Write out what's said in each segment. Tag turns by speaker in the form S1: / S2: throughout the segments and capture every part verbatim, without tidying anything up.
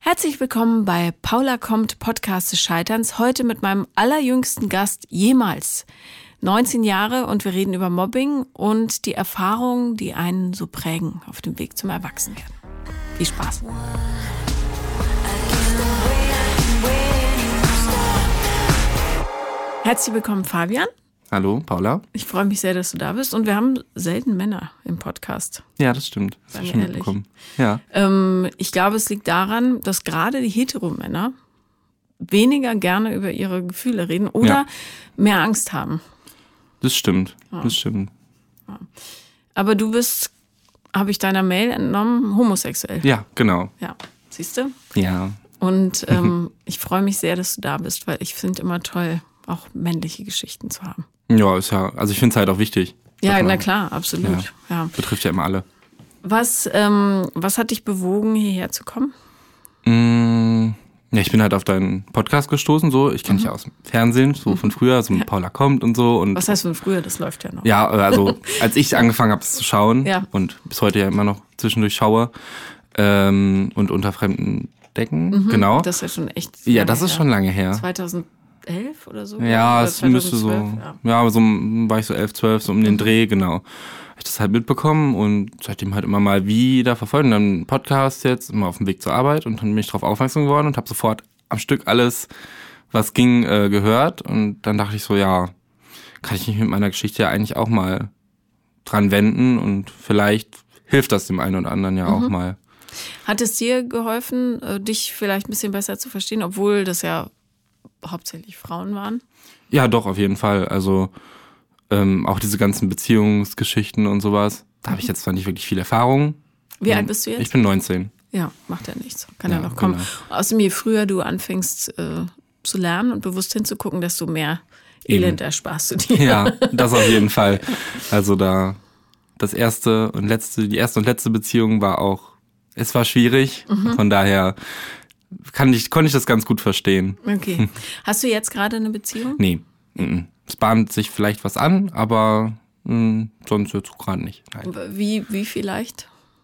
S1: Herzlich willkommen bei Paula kommt, Podcast des Scheiterns. Heute mit meinem allerjüngsten Gast jemals. neunzehn Jahre und wir reden über Mobbing und die Erfahrungen, die einen so prägen auf dem Weg zum Erwachsenwerden. Viel Spaß. Herzlich willkommen, Fabian.
S2: Hallo, Paula.
S1: Ich freue mich sehr, dass du da bist. Und wir haben selten Männer im Podcast.
S2: Ja, das stimmt. Das habe ich schon mitbekommen. Ja.
S1: Ähm, ich glaube, es liegt daran, dass gerade die Heteromänner weniger gerne über ihre Gefühle reden oder ja. mehr Angst haben.
S2: Das stimmt, ja. das stimmt.
S1: Ja. Aber du bist, habe ich deiner Mail entnommen, homosexuell.
S2: Ja, genau.
S1: Ja, siehst du?
S2: Ja.
S1: Und ähm, ich freue mich sehr, dass du da bist, weil ich finde immer toll, auch männliche Geschichten zu haben.
S2: Ja, ist ja, also ich finde es halt auch wichtig.
S1: Ja, na klar, absolut.
S2: Ja.
S1: Ja.
S2: Betrifft ja immer alle.
S1: Was, ähm, was hat dich bewogen, hierher zu kommen?
S2: Mmh, ja, ich bin halt auf deinen Podcast gestoßen, so. Ich kenne dich mhm. ja aus dem Fernsehen, so von früher, so mit ja. Paula kommt und so. Und
S1: was heißt von früher? Das läuft ja noch.
S2: Ja, also als ich angefangen habe, es zu schauen
S1: ja.
S2: und bis heute ja immer noch zwischendurch schaue ähm, und unter fremden Decken,
S1: mhm,
S2: genau.
S1: Das ist ja schon echt
S2: Ja, das ist her. schon lange her.
S1: zweitausendelf oder so?
S2: Ja,
S1: oder
S2: es müsste so, ja, ja aber so war ich so elf, zwölf, so um den mhm. Dreh, genau. Habe ich das halt mitbekommen und seitdem halt immer mal wieder verfolgt. Und dann Podcast jetzt, immer auf dem Weg zur Arbeit und dann bin ich darauf aufmerksam geworden und habe sofort am Stück alles, was ging, äh, gehört. Und dann dachte ich so, ja, kann ich mich mit meiner Geschichte ja eigentlich auch mal dran wenden und vielleicht hilft das dem einen oder anderen ja mhm. auch mal.
S1: Hat es dir geholfen, dich vielleicht ein bisschen besser zu verstehen, obwohl das ja hauptsächlich Frauen waren?
S2: Ja, doch, auf jeden Fall. Also ähm, auch diese ganzen Beziehungsgeschichten und sowas. Da habe ich jetzt zwar nicht wirklich viel Erfahrung.
S1: Wie alt bist du jetzt?
S2: Ich bin neunzehn.
S1: Ja, macht ja nichts. Kann ja, ja noch kommen.
S2: Genau.
S1: Außerdem, je früher du anfängst äh, zu lernen und bewusst hinzugucken, desto mehr Elend ersparst du dir.
S2: Ja, das auf jeden Fall. Also da das erste und letzte, die erste und letzte Beziehung war auch, es war schwierig. Mhm. Von daher kann ich, konnte ich das ganz gut verstehen.
S1: Okay. Hast du jetzt gerade eine Beziehung?
S2: Nee. Mm-mm. Es bahnt sich vielleicht was an, aber mh, sonst jetzt gerade nicht. Nein.
S1: Wie, wie vielleicht?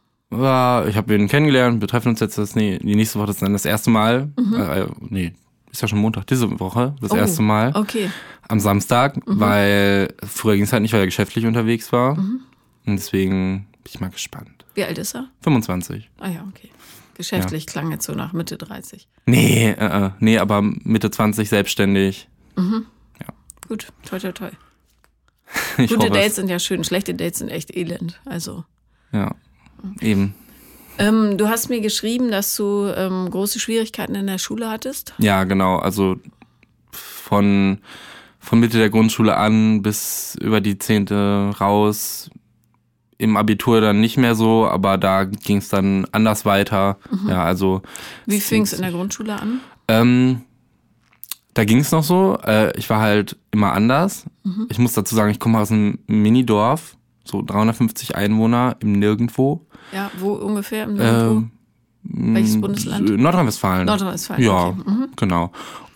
S2: Ja, ich habe ihn kennengelernt, wir treffen uns jetzt das, nee, die nächste Woche, das ist dann das erste Mal. Mhm. Äh, nee, ist ja schon Montag, diese Woche, das
S1: oh,
S2: erste Mal.
S1: Okay.
S2: Am Samstag, mhm. weil früher ging es halt nicht, weil er geschäftlich unterwegs war. Mhm. Und deswegen bin ich mal gespannt.
S1: Wie alt ist er?
S2: fünfundzwanzig.
S1: Ah ja, okay. Geschäftlich ja. klang jetzt so nach Mitte dreißig.
S2: Nee, äh, nee, aber Mitte zwanzig, selbstständig.
S1: Mhm.
S2: Ja.
S1: Gut, toi, toi, toi.
S2: Ich
S1: Gute
S2: hoffe,
S1: Dates sind ja schön, schlechte Dates sind echt elend. Also.
S2: Ja, okay. eben.
S1: Ähm, du hast mir geschrieben, dass du ähm, große Schwierigkeiten in der Schule hattest.
S2: Ja, genau. Also von, von Mitte der Grundschule an bis über die zehnte raus. Im Abitur dann nicht mehr so, aber da ging es dann anders weiter. Mhm. Ja, also.
S1: Wie fing es in der Grundschule an?
S2: Ähm, da ging es noch so. Äh, ich war halt immer anders. Mhm. Ich muss dazu sagen, ich komme aus einem Minidorf, so dreihundertfünfzig Einwohner im Nirgendwo.
S1: Ja, wo ungefähr im Nirgendwo? Ähm, Welches Bundesland?
S2: Nordrhein-Westfalen.
S1: Nordrhein-Westfalen.
S2: Ja,
S1: okay. mhm.
S2: genau.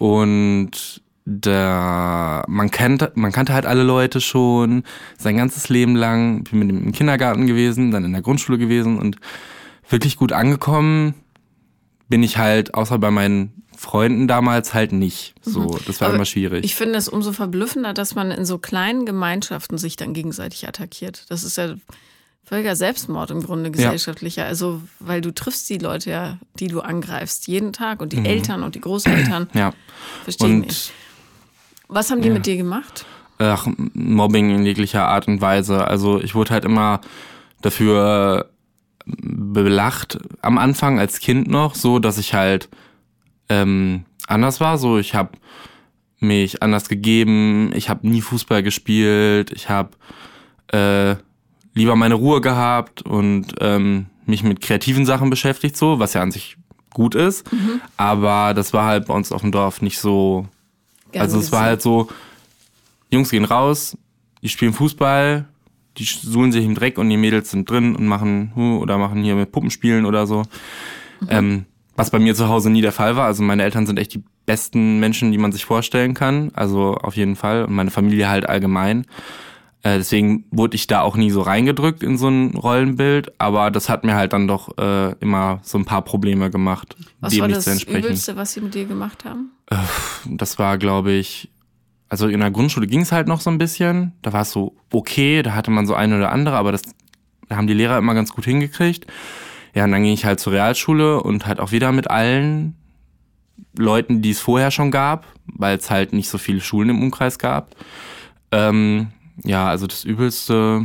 S2: Und da man kennt, man kannte halt alle Leute schon sein ganzes Leben lang. Bin mit ihm im Kindergarten gewesen, dann in der Grundschule gewesen und wirklich gut angekommen bin ich halt, außer bei meinen Freunden damals, halt nicht. So, das war
S1: Aber
S2: immer schwierig.
S1: Ich finde es umso verblüffender, dass man in so kleinen Gemeinschaften sich dann gegenseitig attackiert. Das ist ja völliger Selbstmord im Grunde gesellschaftlicher. Ja. Also, weil du triffst die Leute ja, die du angreifst, jeden Tag und die mhm. Eltern und die Großeltern.
S2: Ja.
S1: Verstehe ich nicht. Was haben die ja. mit dir gemacht?
S2: Ach, Mobbing in jeglicher Art und Weise. Also ich wurde halt immer dafür belacht am Anfang als Kind noch, so dass ich halt ähm, anders war. So, ich habe mich anders gegeben, ich habe nie Fußball gespielt, ich habe äh, lieber meine Ruhe gehabt und ähm, mich mit kreativen Sachen beschäftigt, so, was ja an sich gut ist. Mhm. Aber das war halt bei uns auf dem Dorf nicht so. Gerne also es gesehen. War halt so, Jungs gehen raus, die spielen Fußball, die suhlen sich im Dreck und die Mädels sind drin und machen oder machen hier mit Puppenspielen oder so. Mhm. Ähm, was bei mir zu Hause nie der Fall war. Also meine Eltern sind echt die besten Menschen, die man sich vorstellen kann. Also auf jeden Fall. Und meine Familie halt allgemein. Äh, deswegen wurde ich da auch nie so reingedrückt in so ein Rollenbild, aber das hat mir halt dann doch äh, immer so ein paar Probleme gemacht,
S1: Was
S2: dem
S1: war
S2: nicht
S1: das
S2: zu entsprechen.
S1: Übelste, was sie mit dir gemacht haben?
S2: Äh, das war, glaube ich, also in der Grundschule ging es halt noch so ein bisschen. Da war es so okay, da hatte man so eine oder andere, aber das da haben die Lehrer immer ganz gut hingekriegt. Ja, und dann ging ich halt zur Realschule und halt auch wieder mit allen Leuten, die es vorher schon gab, weil es halt nicht so viele Schulen im Umkreis gab. Ähm, ja, also das Übelste,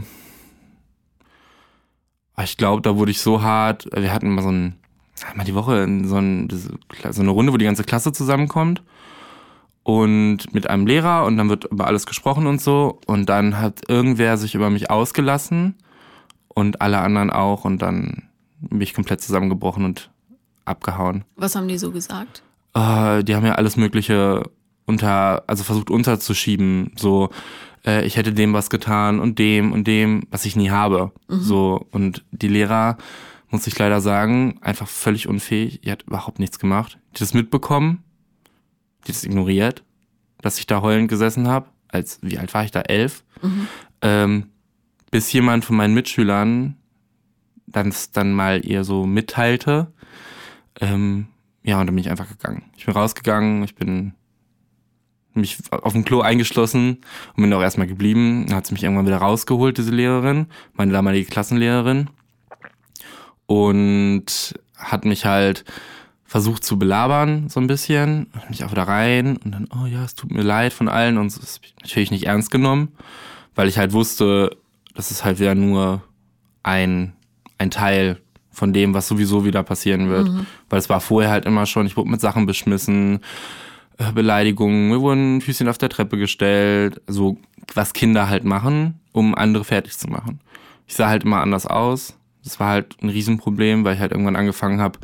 S2: ich glaube, da wurde ich so hart, wir hatten immer so ein, einmal die Woche so, ein, so eine Runde, wo die ganze Klasse zusammenkommt und mit einem Lehrer und dann wird über alles gesprochen und so und dann hat irgendwer sich über mich ausgelassen und alle anderen auch und dann bin ich komplett zusammengebrochen und abgehauen.
S1: Was haben die so gesagt?
S2: Uh, die haben ja alles Mögliche unter, also versucht unterzuschieben, so äh, ich hätte dem was getan und dem und dem, was ich nie habe. Mhm. So, und die Lehrer, muss ich leider sagen, einfach völlig unfähig, die hat überhaupt nichts gemacht. Die hat das mitbekommen, die hat das ignoriert, dass ich da heulend gesessen habe, als, wie alt war ich da, elf? Mhm. Ähm, bis jemand von meinen Mitschülern dann, dann mal ihr so mitteilte, ähm, ja, und dann bin ich einfach gegangen. Ich bin rausgegangen, ich bin mich auf dem Klo eingeschlossen und bin auch erstmal geblieben. Dann hat sie mich irgendwann wieder rausgeholt, diese Lehrerin, meine damalige Klassenlehrerin. Und hat mich halt versucht zu belabern, so ein bisschen. Hat mich auch wieder rein und dann, oh ja, es tut mir leid von allen. Und das habe ich natürlich nicht ernst genommen, weil ich halt wusste, das ist halt wieder nur ein, ein Teil von dem, was sowieso wieder passieren wird. Mhm. Weil es war vorher halt immer schon, ich wurde mit Sachen beschmissen, äh, Beleidigungen, mir wurden Füßchen auf der Treppe gestellt, so was Kinder halt machen, um andere fertig zu machen. Ich sah halt immer anders aus. Das war halt ein Riesenproblem, weil ich halt irgendwann angefangen habe,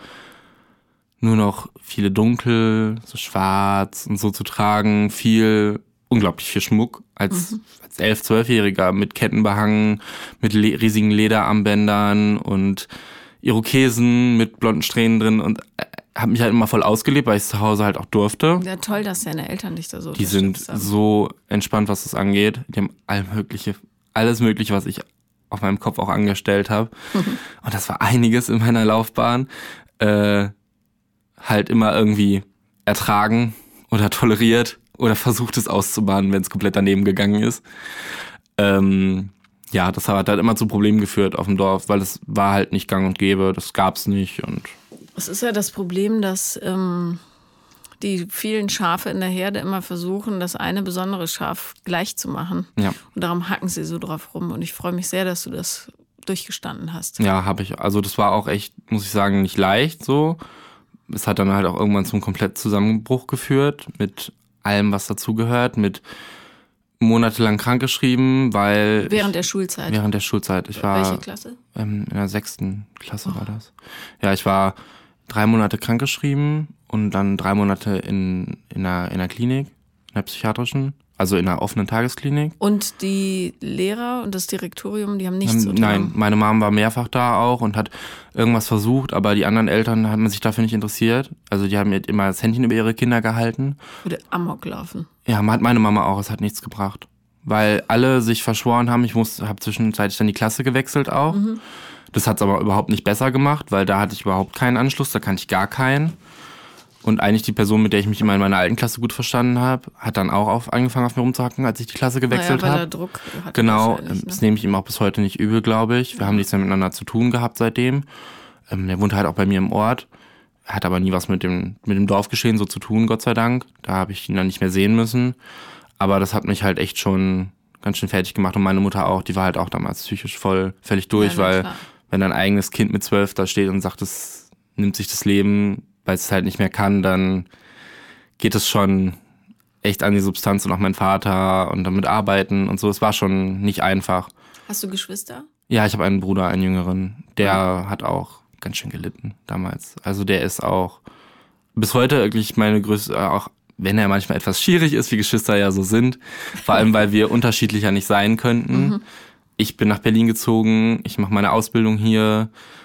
S2: nur noch viele dunkel, so schwarz und so zu tragen, viel, unglaublich viel Schmuck als, mhm. als elf-, zwölfjähriger mit Ketten behangen, mit le- riesigen Lederarmbändern und Irokesen mit blonden Strähnen drin und äh, habe mich halt immer voll ausgelebt, weil ich es zu Hause halt auch durfte.
S1: Ja, toll, dass deine Eltern dich da so
S2: Die sind haben. So entspannt, was das angeht. Die haben all mögliche, alles Mögliche, was ich auf meinem Kopf auch angestellt habe. Mhm. Und das war einiges in meiner Laufbahn. Äh, halt immer irgendwie ertragen oder toleriert oder versucht es auszubaden, wenn es komplett daneben gegangen ist. Ähm, ja, das hat halt immer zu Problemen geführt auf dem Dorf, weil es war halt nicht gang und gäbe, das gab's nicht. Und
S1: es ist ja das Problem, dass ähm, die vielen Schafe in der Herde immer versuchen, das eine besondere Schaf gleich zu machen.
S2: Ja.
S1: Und darum hacken sie so drauf rum. Und ich freue mich sehr, dass du das durchgestanden hast.
S2: Ja, habe ich. Also das war auch echt, muss ich sagen, nicht leicht so. Es hat dann halt auch irgendwann zum kompletten Zusammenbruch geführt mit allem, was dazugehört, mit monatelang krankgeschrieben, weil...
S1: Während
S2: ich,
S1: der Schulzeit?
S2: Während der Schulzeit. Ich war,
S1: welche Klasse?
S2: Ähm, in der sechsten Klasse oh. war das. Ja, ich war drei Monate krankgeschrieben und dann drei Monate in, in, einer, in einer Klinik, in einer psychiatrischen, also in einer offenen Tagesklinik.
S1: Und die Lehrer und das Direktorium, die haben nichts
S2: ähm, Nein, meine Mom war mehrfach da auch und hat irgendwas versucht, aber die anderen Eltern haben sich dafür nicht interessiert. Also die haben immer das Händchen über ihre Kinder gehalten.
S1: Würde Amok laufen.
S2: Ja, hat meine Mama auch, es hat nichts gebracht. Weil alle sich verschworen haben, ich habe zwischenzeitlich dann die Klasse gewechselt auch. Mhm. Das hat es aber überhaupt nicht besser gemacht, weil da hatte ich überhaupt keinen Anschluss, da kannte ich gar keinen. Und eigentlich die Person, mit der ich mich immer in meiner alten Klasse gut verstanden habe, hat dann auch auf, angefangen auf mir rumzuhacken, als ich die Klasse gewechselt habe.
S1: Ja, weil der Druck hat.
S2: Genau,
S1: ne?
S2: Das nehme ich ihm auch bis heute nicht übel, glaube ich. Wir ja. haben nichts mehr miteinander zu tun gehabt seitdem. Ähm, der wohnt halt auch bei mir im Ort, hat aber nie was mit dem, mit dem Dorfgeschehen so zu tun, Gott sei Dank. Da habe ich ihn dann nicht mehr sehen müssen. Aber das hat mich halt echt schon ganz schön fertig gemacht. Und meine Mutter auch, die war halt auch damals psychisch voll völlig durch, ja, weil klar. wenn dein eigenes Kind mit zwölf da steht und sagt, es nimmt sich das Leben, weil es halt nicht mehr kann, dann geht es schon echt an die Substanz und auch mein Vater und damit arbeiten und so. Es war schon nicht einfach.
S1: Hast du Geschwister?
S2: Ja, ich habe einen Bruder, einen jüngeren. Der mhm. hat auch ganz schön gelitten damals. Also der ist auch bis heute wirklich meine größte, auch wenn er manchmal etwas schwierig ist, wie Geschwister ja so sind. Vor allem, weil wir unterschiedlicher nicht sein könnten. Mhm. Ich bin nach Berlin gezogen, ich mache meine Ausbildung hier.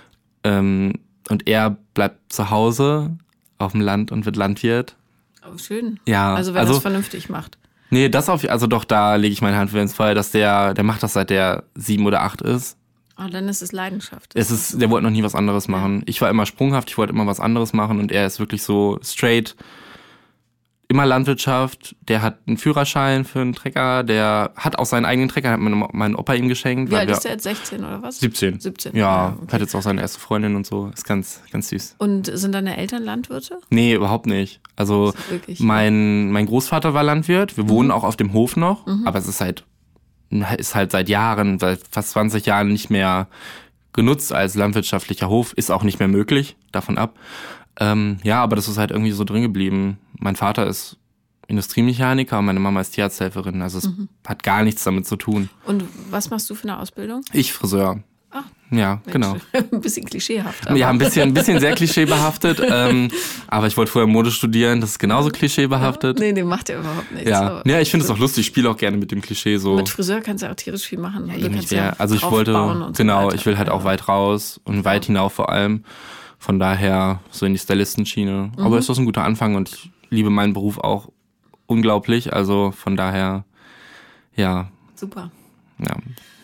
S2: Ähm, Und er bleibt zu Hause auf dem Land und wird Landwirt.
S1: Oh, schön.
S2: Ja,
S1: also wenn er es vernünftig macht.
S2: Nee, das auf, also doch, da lege ich meine Hand für ins Feuer, dass der, der macht das seit der sieben oder acht ist.
S1: Oh, dann ist es Leidenschaft.
S2: Es ist, der wollte noch nie was anderes machen. Ich war immer sprunghaft, ich wollte immer was anderes machen und er ist wirklich so straight. Immer Landwirtschaft, der hat einen Führerschein für einen Trecker, der hat auch seinen eigenen Trecker, hat mein, mein Opa ihm geschenkt.
S1: Wie alt ist der jetzt, sechzehn oder was?
S2: siebzehn.
S1: siebzehn.
S2: Ja,
S1: Ja, okay.
S2: Hat jetzt auch seine erste Freundin und so, ist ganz, ganz süß.
S1: Und sind deine Eltern Landwirte?
S2: Nee, überhaupt nicht. Also
S1: Wirklich,
S2: mein, mein Großvater war Landwirt, wir
S1: Mhm.
S2: wohnen auch auf dem Hof noch,
S1: Mhm.
S2: aber es ist halt, ist halt seit Jahren, seit fast zwanzig Jahren nicht mehr genutzt als landwirtschaftlicher Hof, ist auch nicht mehr möglich, davon ab. Ähm, ja, aber das ist halt irgendwie so drin geblieben. Mein Vater ist Industriemechaniker und meine Mama ist Tierarzthelferin. Also es
S1: Mhm.
S2: hat gar nichts damit zu tun.
S1: Und was machst du für eine Ausbildung?
S2: Ich Friseur.
S1: Ah,
S2: Ja,
S1: Mensch.
S2: genau.
S1: Ein bisschen klischeehaft. Aber.
S2: Ja, ein bisschen, ein bisschen sehr klischeebehaftet. ähm, aber ich wollte vorher Mode studieren, das ist genauso klischeebehaftet.
S1: Nee, nee, macht ja überhaupt nichts.
S2: Ja,
S1: Aber
S2: ja ich finde es auch lustig, ich spiele auch gerne mit dem Klischee so.
S1: Mit Friseur kannst du auch tierisch viel machen.
S2: Ja,
S1: Du
S2: eben,
S1: kannst
S2: ich wär,
S1: ja
S2: also ich wollte,
S1: draufbauen und so
S2: genau,
S1: weiter.
S2: ich will halt auch
S1: Ja.
S2: weit raus und weit hinauf vor allem. Von daher so in die Stylistenschiene.
S1: Mhm.
S2: Aber ist das ein guter Anfang und ich liebe meinen Beruf auch unglaublich. Also von daher, ja,
S1: Super.
S2: ja.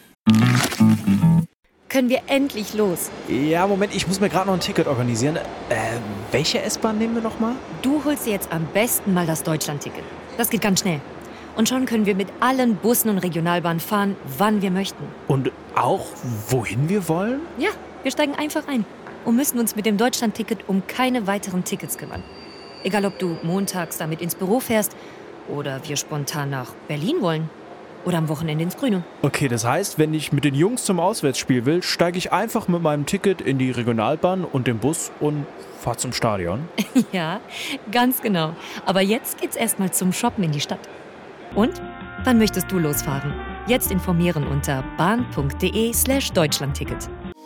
S3: Können wir endlich los?
S4: Ja, Moment, ich muss mir gerade noch ein Ticket organisieren. Äh, welche S-Bahn nehmen wir nochmal?
S3: Du holst dir jetzt am besten mal das Deutschland-Ticket. Das geht ganz schnell. Und schon können wir mit allen Bussen und Regionalbahnen fahren, wann wir möchten.
S4: Und auch, wohin wir wollen?
S3: Ja, wir steigen einfach ein und müssen uns mit dem Deutschland-Ticket um keine weiteren Tickets kümmern. Egal, ob du montags damit ins Büro fährst oder wir spontan nach Berlin wollen oder am Wochenende ins Grüne.
S4: Okay, das heißt, wenn ich mit den Jungs zum Auswärtsspiel will, steige ich einfach mit meinem Ticket in die Regionalbahn und den Bus und fahre zum Stadion.
S3: Ja, ganz genau. Aber jetzt geht's erstmal zum Shoppen in die Stadt. Und? Wann möchtest du losfahren? Jetzt informieren unter bahn.de slash Deutschlandticket.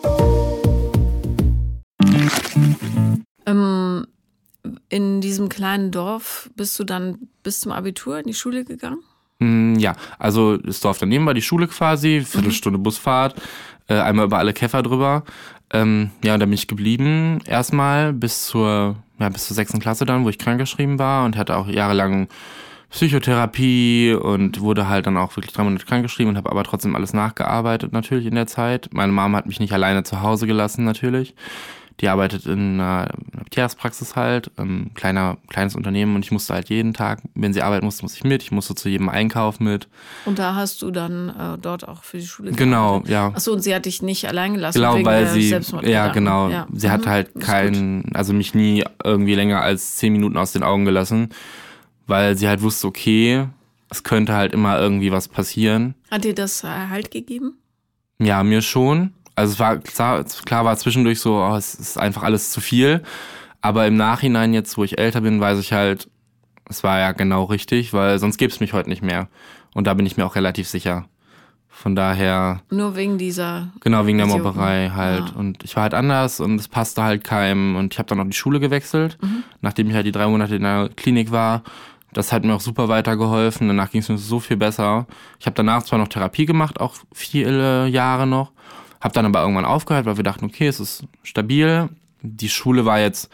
S1: Ähm, in diesem kleinen Dorf bist du dann bis zum Abitur in die Schule gegangen?
S2: Mm, Ja, also das Dorf daneben war die Schule quasi, Viertelstunde Busfahrt, äh, einmal über alle Käfer drüber. Ähm, ja, da bin ich geblieben erstmal bis zur, ja, bis zur sechsten Klasse dann, wo ich krankgeschrieben war und hatte auch jahrelang Psychotherapie und wurde halt dann auch wirklich drei Monate krankgeschrieben und habe aber trotzdem alles nachgearbeitet natürlich in der Zeit. Meine Mama hat mich nicht alleine zu Hause gelassen natürlich. Die arbeitet in einer Tierarztpraxis halt, ähm, kleiner, kleines Unternehmen und ich musste halt jeden Tag, wenn sie arbeiten musste, musste ich mit. Ich musste zu jedem Einkauf mit.
S1: Und da hast du dann äh, dort auch für die Schule
S2: Genau,
S1: gearbeitet?
S2: ja.
S1: Achso, und sie hat dich nicht allein gelassen
S2: Genau,
S1: wegen
S2: weil
S1: der
S2: sie,
S1: Selbstmordgedanken.
S2: ja genau,
S1: Ja.
S2: sie hat
S1: Mhm.
S2: halt
S1: Ist gut.
S2: keinen, also mich nie irgendwie länger als zehn Minuten aus den Augen gelassen, weil sie halt wusste, okay, es könnte halt immer irgendwie was passieren.
S1: Hat dir das äh, Halt gegeben?
S2: Ja, mir schon. Also es war klar, klar war zwischendurch so, oh, es ist einfach alles zu viel. Aber im Nachhinein jetzt, wo ich älter bin, weiß ich halt, es war ja genau richtig, weil sonst gäbe es mich heute nicht mehr. Und da bin ich mir auch relativ sicher. Von daher,
S1: Nur wegen dieser...
S2: genau wegen der
S1: Vision.
S2: Mobberei halt.
S1: Ja.
S2: Und ich war halt anders und es passte halt keinem. Und ich habe dann auch die Schule gewechselt,
S1: Mhm.
S2: nachdem ich halt die drei Monate in der Klinik war. Das hat mir auch super weitergeholfen. Danach ging es mir so viel besser. Ich habe danach zwar noch Therapie gemacht, auch viele Jahre noch. Hab dann aber irgendwann aufgehört, weil wir dachten, okay, es ist stabil. Die Schule war jetzt,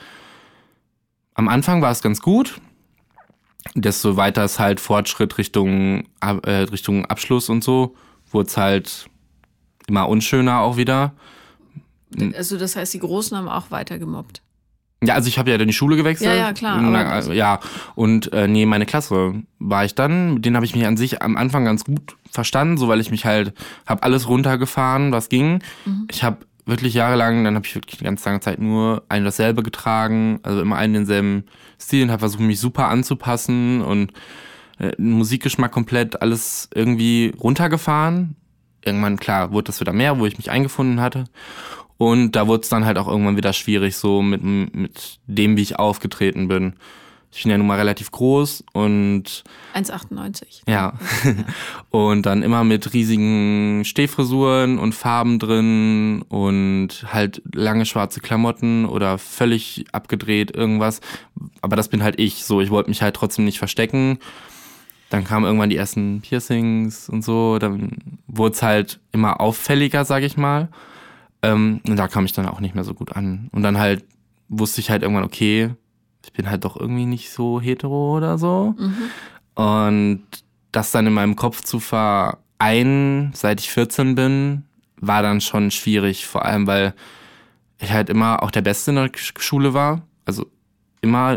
S2: am Anfang war es ganz gut. Desto weiter es halt Fortschritt Richtung, äh, Richtung Abschluss und so, wurde es halt immer unschöner auch wieder.
S1: Also das heißt, die Großen haben auch weiter gemobbt.
S2: Ja, also ich habe ja dann die Schule gewechselt.
S1: Ja, ja, klar,
S2: Na,
S1: aber-
S2: also, ja, und äh, nee, meine Klasse war ich dann. Mit denen habe ich mich an sich am Anfang ganz gut verstanden, so weil ich mich halt, habe alles runtergefahren, was ging.
S1: Mhm.
S2: Ich habe wirklich jahrelang, dann habe ich wirklich die ganz lange Zeit nur ein dasselbe getragen, also immer einen denselben Stil und habe versucht, mich super anzupassen und äh, Musikgeschmack komplett alles irgendwie runtergefahren. Irgendwann, klar, wurde das wieder mehr, wo ich mich eingefunden hatte. Und da wurde es dann halt auch irgendwann wieder schwierig, so mit, mit dem, wie ich aufgetreten bin. Ich bin ja nun mal relativ groß und
S1: eins Komma achtundneunzig.
S2: ja. Und dann immer mit riesigen Stehfrisuren und Farben drin und halt lange schwarze Klamotten oder völlig abgedreht irgendwas. Aber das bin halt ich so. Ich wollte mich halt trotzdem nicht verstecken. Dann kamen irgendwann die ersten Piercings und so. Dann wurde es halt immer auffälliger, sag ich mal. Ähm, und da kam ich dann auch nicht mehr so gut an. Und dann halt wusste ich halt irgendwann, okay, ich bin halt doch irgendwie nicht so hetero oder so.
S1: Mhm.
S2: Und das dann in meinem Kopf zu vereinen, seit ich vierzehn bin, war dann schon schwierig. Vor allem, weil ich halt immer auch der Beste in der Schule war. Also immer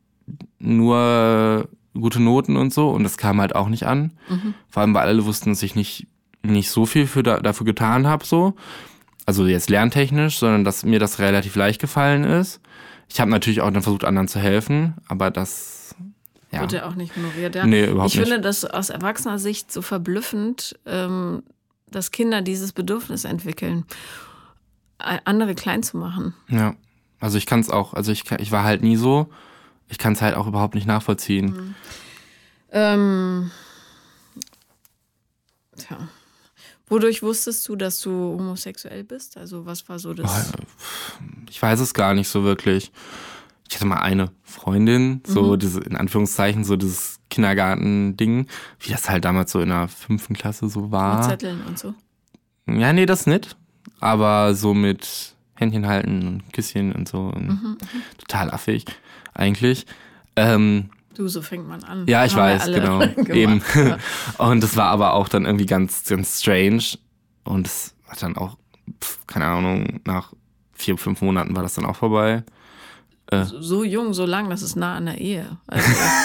S2: nur gute Noten und so. Und das kam halt auch nicht an. Mhm. Vor allem, weil alle wussten, dass ich nicht, nicht so viel für da, dafür getan habe. So. Also jetzt lerntechnisch, sondern dass mir das relativ leicht gefallen ist. Ich habe natürlich auch dann versucht, anderen zu helfen. Aber das... Ja.
S1: Wird ja auch nicht honoriert. Ja.
S2: Nee, überhaupt
S1: ich
S2: nicht.
S1: finde das aus erwachsener Sicht so verblüffend, ähm, dass Kinder dieses Bedürfnis entwickeln, andere klein zu machen.
S2: Ja, also ich kann es auch, also ich, ich war halt nie so, ich kann es halt auch überhaupt nicht nachvollziehen.
S1: Mhm. Ähm, tja. Wodurch wusstest du, dass du homosexuell bist? Also was war so das?
S2: Ich weiß es gar nicht so wirklich. Ich hatte mal eine Freundin, so mhm. diese, in Anführungszeichen, so dieses Kindergarten-Ding, wie das halt damals so in der fünften Klasse so war.
S1: Mit Zetteln und so?
S2: Ja, nee, das nicht. Aber so mit Händchen halten und Küsschen und so. Und
S1: mhm,
S2: total affig, eigentlich. Ähm,
S1: du, so fängt man an.
S2: Ja, ich
S1: Haben
S2: weiß, genau. Eben.
S1: Ja.
S2: Und das war aber auch dann irgendwie ganz, ganz strange. Und es hat dann auch, pf, keine Ahnung, nach vier, fünf Monaten war das dann auch vorbei.
S1: So, so jung, so lang, das ist nah an der Ehe. Also,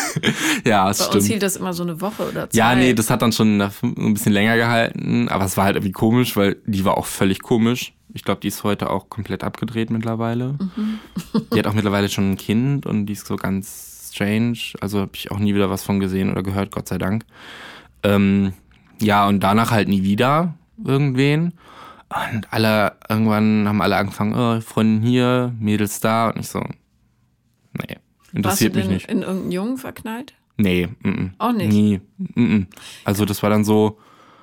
S2: ja, das
S1: bei
S2: stimmt.
S1: uns hielt das immer so eine Woche oder zwei.
S2: Ja, nee, das hat dann schon ein bisschen länger gehalten, aber es war halt irgendwie komisch, weil die war auch völlig komisch. Ich glaube, die ist heute auch komplett abgedreht mittlerweile. Mhm. Die hat auch mittlerweile schon ein Kind und die ist so ganz strange. Also habe ich auch nie wieder was von gesehen oder gehört, Gott sei Dank. Ähm, ja, und danach halt nie wieder irgendwen. Und alle, irgendwann haben alle angefangen, oh, Freundin hier, Mädels da. Und ich so, nee, interessiert
S1: Warst du
S2: mich
S1: denn
S2: nicht.
S1: in irgendeinen Jungen verknallt?
S2: Nee, m-m.
S1: Auch nicht?
S2: Nie. M-m. Also das war dann so,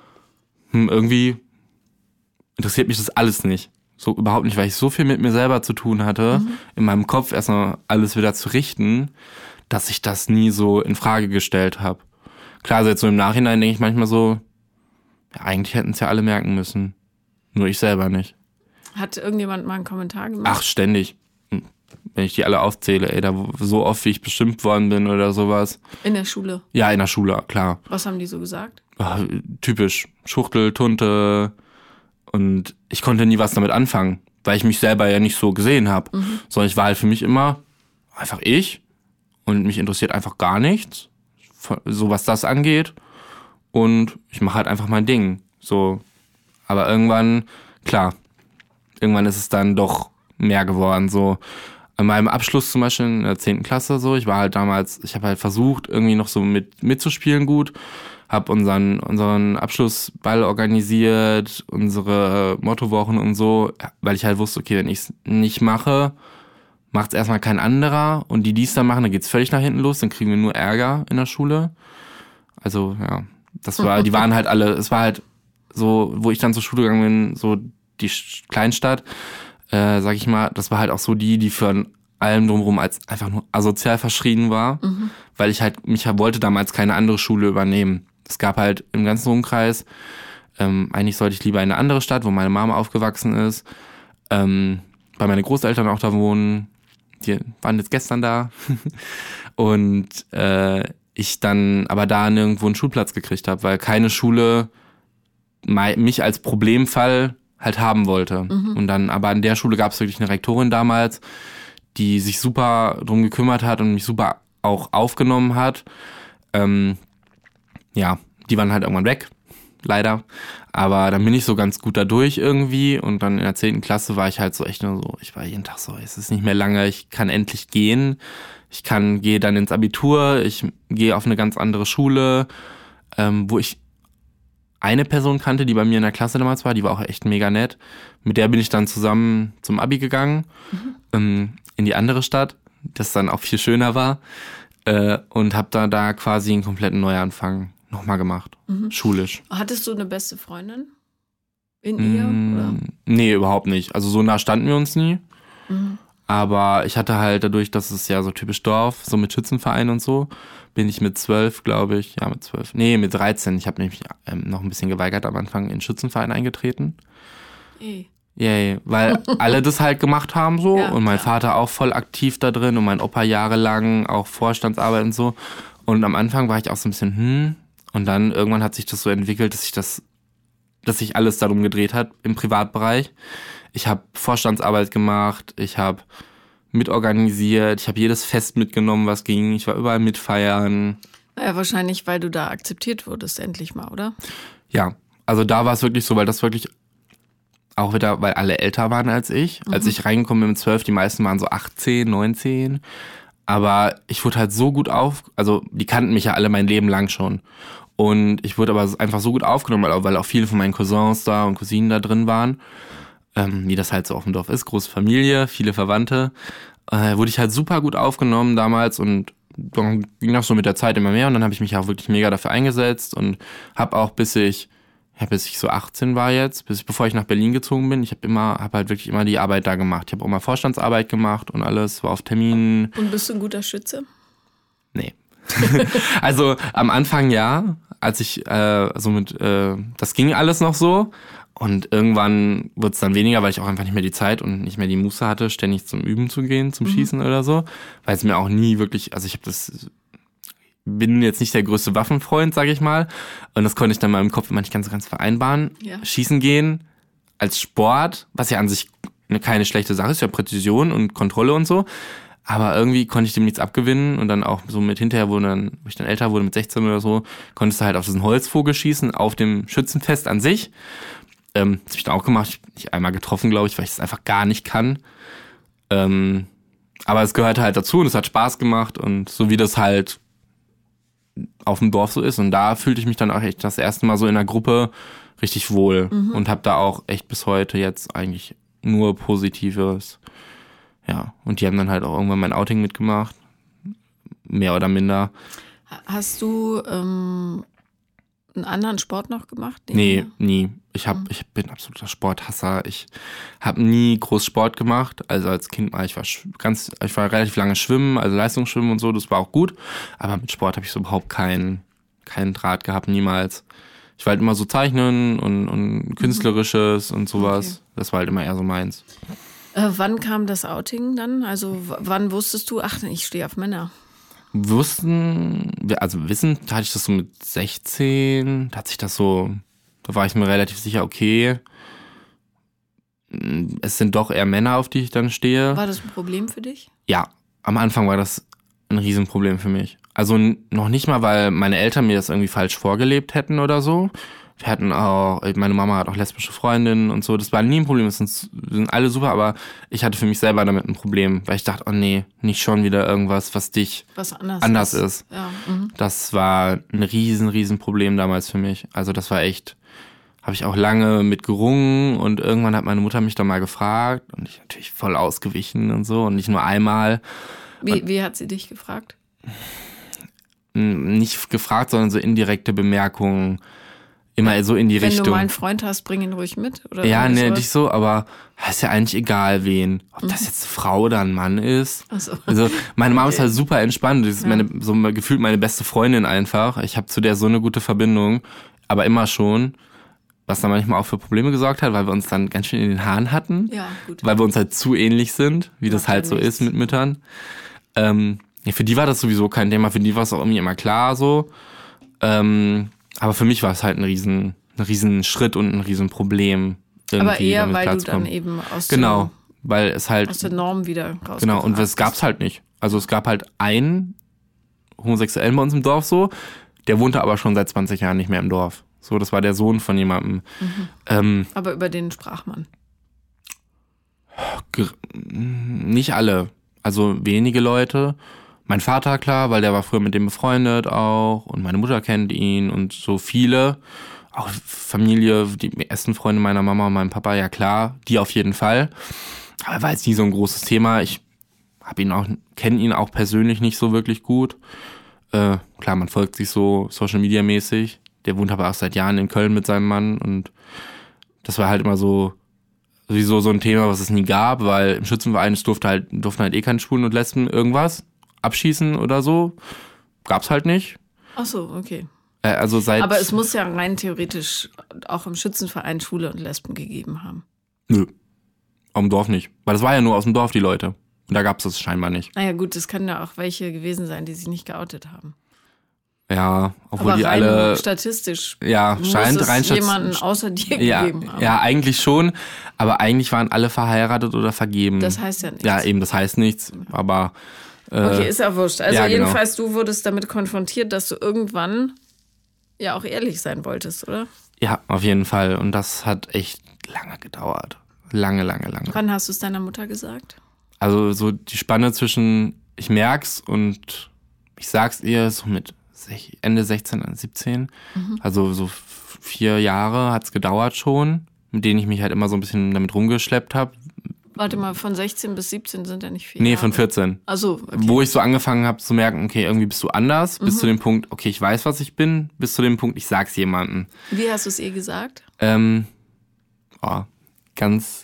S2: hm, irgendwie interessiert mich das alles nicht. So überhaupt nicht, weil ich so viel mit mir selber zu tun hatte, mhm. in meinem Kopf erstmal alles wieder zu richten, dass ich das nie so in Frage gestellt habe. Klar, also jetzt so im Nachhinein denke ich manchmal so, ja, eigentlich hätten es ja alle merken müssen. Nur ich selber nicht.
S1: Hat irgendjemand mal einen Kommentar gemacht?
S2: Ach, ständig. Wenn ich die alle aufzähle, ey, da so oft, wie ich beschimpft worden bin oder sowas.
S1: In der Schule?
S2: Ja, in der Schule, klar.
S1: Was haben die so gesagt?
S2: Ach, typisch. Schuchtel, Tunte. Und ich konnte nie was damit anfangen, weil ich mich selber ja nicht so gesehen habe. Mhm. Sondern ich war halt für mich immer einfach ich. Und mich interessiert einfach gar nichts, so was das angeht. Und ich mache halt einfach mein Ding. So. Aber irgendwann, klar, irgendwann ist es dann doch mehr geworden. So an meinem Abschluss zum Beispiel in der zehnten Klasse so, ich war halt damals, ich habe halt versucht, irgendwie noch so mit mitzuspielen gut, habe unseren unseren Abschlussball organisiert, unsere Mottowochen und so, weil ich halt wusste, okay, wenn ich es nicht mache, macht es erstmal kein anderer und die, die es dann machen, dann geht's völlig nach hinten los, dann kriegen wir nur Ärger in der Schule. Also ja, das war, die waren halt alle, es war halt so, wo ich dann zur Schule gegangen bin, so die Kleinstadt, äh, sag ich mal, das war halt auch so die, die für allem drumherum als einfach nur asozial verschrien war, mhm. weil ich halt, mich wollte damals keine andere Schule übernehmen. Es gab halt im ganzen Umkreis, ähm, eigentlich sollte ich lieber in eine andere Stadt, wo meine Mama aufgewachsen ist, ähm, weil meine Großeltern auch da wohnen, die waren jetzt gestern da und äh, ich dann aber da nirgendwo einen Schulplatz gekriegt habe, weil keine Schule mich als Problemfall halt haben wollte. Mhm. Und dann, aber an der Schule gab es wirklich eine Rektorin damals, die sich super drum gekümmert hat und mich super auch aufgenommen hat. Ähm, ja, die waren halt irgendwann weg, leider. Aber dann bin ich so ganz gut da durch irgendwie und dann in der zehnten Klasse war ich halt so echt nur so, ich war jeden Tag so, es ist nicht mehr lange, ich kann endlich gehen. Ich kann, gehe dann ins Abitur, ich gehe auf eine ganz andere Schule, ähm, wo ich eine Person kannte, die bei mir in der Klasse damals war, die war auch echt mega nett. Mit der bin ich dann zusammen zum Abi gegangen, mhm. ähm, in die andere Stadt, das dann auch viel schöner war, äh, und habe da, da quasi einen kompletten Neuanfang nochmal gemacht, mhm. schulisch.
S1: Hattest du eine beste Freundin in ihr? Mm, oder?
S2: Nee, überhaupt nicht. Also so nah standen wir uns nie.
S1: Mhm.
S2: Aber ich hatte halt dadurch, dass es ja so typisch Dorf, so mit Schützenverein und so, bin ich mit zwölf, glaube ich, ja mit zwölf, nee, mit dreizehn, ich habe mich ähm, noch ein bisschen geweigert am Anfang, in den Schützenverein eingetreten.
S1: Ey.
S2: Yay, weil alle das halt gemacht haben so
S1: ja,
S2: und mein
S1: ja.
S2: Vater auch voll aktiv da drin und mein Opa jahrelang auch Vorstandsarbeit und so. Und am Anfang war ich auch so ein bisschen, hm, Und dann irgendwann hat sich das so entwickelt, dass sich das, dass sich alles darum gedreht hat im Privatbereich. Ich habe Vorstandsarbeit gemacht, ich habe mitorganisiert, ich habe jedes Fest mitgenommen, was ging. Ich war überall mitfeiern.
S1: Ja, wahrscheinlich, weil du da akzeptiert wurdest, endlich mal, oder?
S2: Ja, also da war es wirklich so, weil das wirklich auch wieder, weil alle älter waren als ich. Mhm. Als ich reingekommen bin mit zwölf, die meisten waren so achtzehn, neunzehn. Aber ich wurde halt so gut auf, also die kannten mich ja alle mein Leben lang schon. Und ich wurde aber einfach so gut aufgenommen, weil auch viele von meinen Cousins da und Cousinen da drin waren. Ähm, wie das halt so auf dem Dorf ist, große Familie, viele Verwandte. Äh, wurde ich halt super gut aufgenommen damals und dann ging das so mit der Zeit immer mehr und dann habe ich mich auch wirklich mega dafür eingesetzt und habe auch bis ich ja, bis ich so achtzehn war jetzt, bis ich, bevor ich nach Berlin gezogen bin, ich habe immer habe halt wirklich immer die Arbeit da gemacht. Ich habe auch mal Vorstandsarbeit gemacht und alles, war auf Terminen.
S1: Und bist du ein guter Schütze?
S2: Nee. Also am Anfang ja, als ich äh, so mit äh, das ging alles noch so. Und irgendwann wurde es dann weniger, weil ich auch einfach nicht mehr die Zeit und nicht mehr die Muße hatte, ständig zum Üben zu gehen, zum mhm. Schießen oder so. Weil es mir auch nie wirklich, also ich habe das, bin jetzt nicht der größte Waffenfreund, sage ich mal. Und das konnte ich dann mal im Kopf immer nicht ganz, ganz vereinbaren. Ja. Schießen gehen als Sport, was ja an sich keine schlechte Sache ist, ja Präzision und Kontrolle und so. Aber irgendwie konnte ich dem nichts abgewinnen und dann auch so mit hinterher, wo, dann, wo ich dann älter wurde, mit sechzehn oder so, konntest du halt auf diesen Holzvogel schießen, auf dem Schützenfest an sich. Ähm, das habe ich dann auch gemacht. Ich bin nicht einmal getroffen, glaube ich, weil ich das einfach gar nicht kann. Ähm, aber es gehört halt dazu und es hat Spaß gemacht und so wie das halt auf dem Dorf so ist. Und da fühlte ich mich dann auch echt das erste Mal so in der Gruppe richtig wohl mhm. und habe da auch echt bis heute jetzt eigentlich nur Positives. Ja, und die haben dann halt auch irgendwann mein Outing mitgemacht. Mehr oder minder.
S1: Hast du ähm, einen anderen Sport noch gemacht?
S2: Nee, nie. Ich, hab, mhm. ich bin absoluter Sporthasser. Ich habe nie groß Sport gemacht. Also als Kind war ich war ganz, ich war relativ lange schwimmen, also Leistungsschwimmen und so, das war auch gut. Aber mit Sport habe ich so überhaupt keinen keinen Draht gehabt, niemals. Ich war halt immer so Zeichnen und, und Künstlerisches mhm. und sowas. Okay. Das war halt immer eher so meins.
S1: Äh, wann kam das Outing dann? Also w- wann wusstest du, ach, ich stehe auf Männer?
S2: Wussten, also wissen, da hatte ich das so mit sechzehn, da hat sich das so, da war ich mir relativ sicher, okay, es sind doch eher Männer, auf die ich dann stehe.
S1: War das ein Problem für dich?
S2: Ja, am Anfang war das ein Riesenproblem für mich. Also noch nicht mal, weil meine Eltern mir das irgendwie falsch vorgelebt hätten oder so. Wir hatten auch, meine Mama hat auch lesbische Freundinnen und so. Das war nie ein Problem, das sind, sind alle super, aber ich hatte für mich selber damit ein Problem, weil ich dachte, oh nee, nicht schon wieder irgendwas, was dich
S1: was anders,
S2: anders ist.
S1: ist. Ja. Mhm.
S2: Das war ein riesen, riesen Problem damals für mich. Also das war echt, habe ich auch lange mit gerungen und irgendwann hat meine Mutter mich dann mal gefragt und ich natürlich voll ausgewichen und so und nicht nur einmal.
S1: Wie, wie hat sie dich gefragt?
S2: Nicht gefragt, sondern so indirekte Bemerkungen. Immer so in die
S1: Wenn
S2: Richtung.
S1: Wenn du mal einen Freund hast, bring ihn ruhig mit? Oder
S2: ja, nee, nicht so, aber ist ja eigentlich egal wen. Ob das jetzt eine Frau oder ein Mann ist.
S1: Ach so.
S2: Also meine Mama
S1: Okay.
S2: ist halt super entspannt. Das ist
S1: Ja.
S2: meine, so gefühlt meine beste Freundin einfach. Ich habe zu der so eine gute Verbindung, aber immer schon. Was dann manchmal auch für Probleme gesorgt hat, weil wir uns dann ganz schön in den Haaren hatten.
S1: Ja, gut.
S2: Weil wir uns halt zu ähnlich sind, wie das
S1: Macht
S2: halt
S1: ja
S2: so
S1: nichts.
S2: ist mit Müttern. Ähm, ja, für die war das sowieso kein Thema. Für die war es auch irgendwie immer klar so. Ähm, aber für mich war es halt ein riesen... ein riesen Schritt und ein riesen Problem.
S1: Aber eher,
S2: damit
S1: weil du
S2: klarzukommen.
S1: dann eben aus,
S2: Genau,
S1: der,
S2: weil es halt...
S1: aus der Norm wieder rausgekommen
S2: Genau, und es gab's halt nicht. Also es gab halt einen Homosexuellen bei uns im Dorf so, der wohnte aber schon seit zwanzig Jahren nicht mehr im Dorf. So, das war der Sohn von jemandem.
S1: Mhm.
S2: Ähm,
S1: Aber über den sprach man.
S2: ge- nicht alle, also wenige Leute. Mein Vater, klar, weil der war früher mit dem befreundet auch und meine Mutter kennt ihn und so viele. Auch Familie, die ersten Freunde meiner Mama und meinem Papa, ja klar, die auf jeden Fall. Aber war jetzt nie so ein großes Thema. Ich hab ihn auch, kenne ihn auch persönlich nicht so wirklich gut. Äh, klar, man folgt sich so Social Media mäßig. Der wohnt aber auch seit Jahren in Köln mit seinem Mann und das war halt immer so sowieso so ein Thema, was es nie gab, weil im Schützenverein es durfte halt, durften halt eh keine Schwulen und Lesben irgendwas abschießen oder so. Gab's halt nicht.
S1: Ach so, okay.
S2: Äh, also seit
S1: Aber es muss ja rein theoretisch auch im Schützenverein Schwule und Lesben gegeben haben.
S2: Nö. Auf dem Dorf nicht. Weil das war ja nur aus dem Dorf, die Leute. Und da gab's das scheinbar nicht.
S1: Naja gut, es können ja auch welche gewesen sein, die sich nicht geoutet haben.
S2: Ja, obwohl
S1: Aber
S2: die
S1: rein
S2: alle...
S1: statistisch
S2: Ja,
S1: muss
S2: scheint
S1: es
S2: rein stat-
S1: jemanden außer dir
S2: ja,
S1: gegeben haben.
S2: ja, eigentlich schon. Aber eigentlich waren alle verheiratet oder vergeben.
S1: Das heißt ja nichts.
S2: Ja, eben, das heißt nichts. Aber... Äh,
S1: Okay, ist ja wurscht. Also
S2: ja, genau.
S1: jedenfalls, du wurdest damit konfrontiert, dass du irgendwann ja auch ehrlich sein wolltest, oder?
S2: Ja, auf jeden Fall. Und das hat echt lange gedauert. Lange, lange, lange.
S1: Wann hast du es deiner Mutter gesagt?
S2: Also so die Spanne zwischen ich merk's und ich sag's ihr so mit sech- Ende sechzehn, siebzehn.
S1: Mhm.
S2: Also so f- vier Jahre hat's gedauert schon, mit denen ich mich halt immer so ein bisschen damit rumgeschleppt habe.
S1: Warte mal, von sechzehn bis siebzehn sind ja nicht viele.
S2: Nee, von vierzehn.
S1: Also, okay.
S2: Wo ich so angefangen habe zu merken, okay, irgendwie bist du anders, bis
S1: Mhm.
S2: zu dem Punkt, okay, ich weiß, was ich bin, bis zu dem Punkt, ich sag's jemandem.
S1: Wie hast du es ihr gesagt?
S2: Ähm, oh, ganz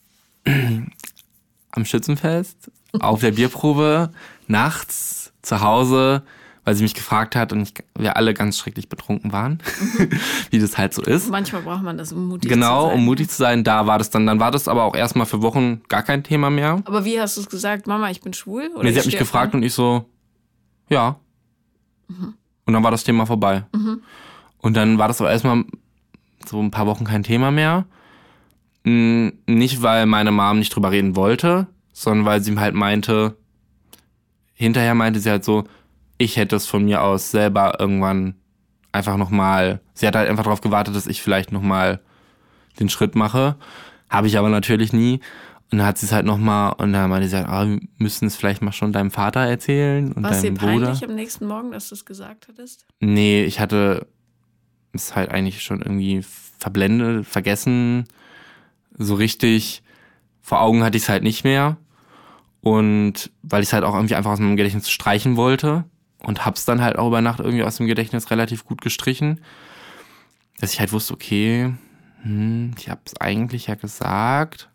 S2: am Schützenfest, auf der Bierprobe, nachts zu Hause, weil sie mich gefragt hat und ich, wir alle ganz schrecklich betrunken waren, wie das halt so ist.
S1: Manchmal braucht man das, um mutig
S2: Genau,
S1: zu sein.
S2: um mutig zu sein, da war das dann, dann war das aber auch erstmal für Wochen gar kein Thema mehr.
S1: Aber wie hast du es gesagt? Mama, ich bin schwul? Oder
S2: Nee,
S1: ich
S2: sie hat mich
S1: stehe
S2: gefragt
S1: auf-
S2: und ich so, ja. Und dann war das Thema vorbei. Und dann war das aber erstmal so ein paar Wochen kein Thema mehr. Mm, Nicht, weil meine Mom nicht drüber reden wollte, sondern weil sie halt meinte, hinterher meinte sie halt so, ich hätte es von mir aus selber irgendwann einfach nochmal, sie hat halt einfach darauf gewartet, dass ich vielleicht nochmal den Schritt mache. Habe ich aber natürlich nie. Und dann hat sie es halt nochmal, und dann meinte sie halt, ah, wir müssen es vielleicht mal schon deinem Vater erzählen und
S1: War es dir
S2: deinem Bruder.
S1: peinlich am nächsten Morgen, dass du es gesagt hattest?
S2: Nee, ich hatte es halt eigentlich schon irgendwie verblendet, vergessen. So richtig vor Augen hatte ich es halt nicht mehr. Und weil ich es halt auch irgendwie einfach aus meinem Gedächtnis streichen wollte und hab's dann halt auch über Nacht irgendwie aus dem Gedächtnis relativ gut gestrichen, dass ich halt wusste, okay, hm, ich hab's eigentlich ja gesagt.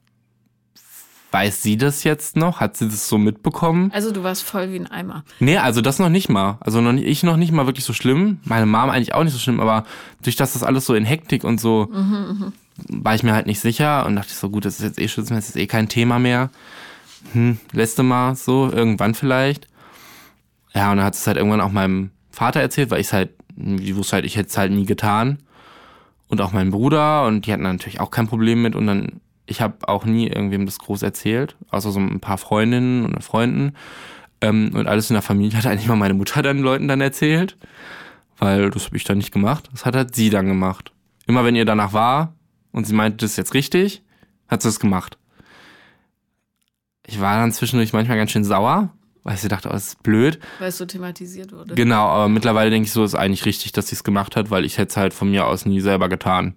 S2: Weiß sie das jetzt noch? Hat sie das so mitbekommen?
S1: Also du warst voll wie ein Eimer.
S2: Nee, also das noch nicht mal. Also noch nicht, ich noch nicht mal wirklich so schlimm. Meine Mom eigentlich auch nicht so schlimm, aber durch das das alles so in Hektik und so
S1: Mhm,
S2: war ich mir halt nicht sicher und dachte ich so, gut, das ist jetzt eh Schützenfest, das ist eh kein Thema mehr. Hm, letzte Mal so, irgendwann vielleicht. Ja, und dann hat es halt irgendwann auch meinem Vater erzählt, weil ich es halt, ich wusste halt, ich hätte es halt nie getan. Und auch meinem Bruder und die hatten natürlich auch kein Problem mit und dann, ich habe auch nie irgendwem das groß erzählt, außer so ein paar Freundinnen und Freunden. Ähm, und alles in der Familie hat eigentlich mal meine Mutter dann Leuten dann erzählt, weil das habe ich dann nicht gemacht. Das hat halt sie dann gemacht. Immer wenn ihr danach war und sie meinte, das ist jetzt richtig, hat sie es gemacht. Ich war dann zwischendurch manchmal ganz schön sauer, weil ich dachte, oh, das ist blöd.
S1: Weil es so thematisiert wurde.
S2: Genau, aber mittlerweile denke ich so, ist eigentlich richtig, dass sie es gemacht hat, weil ich hätte es halt von mir aus nie selber getan.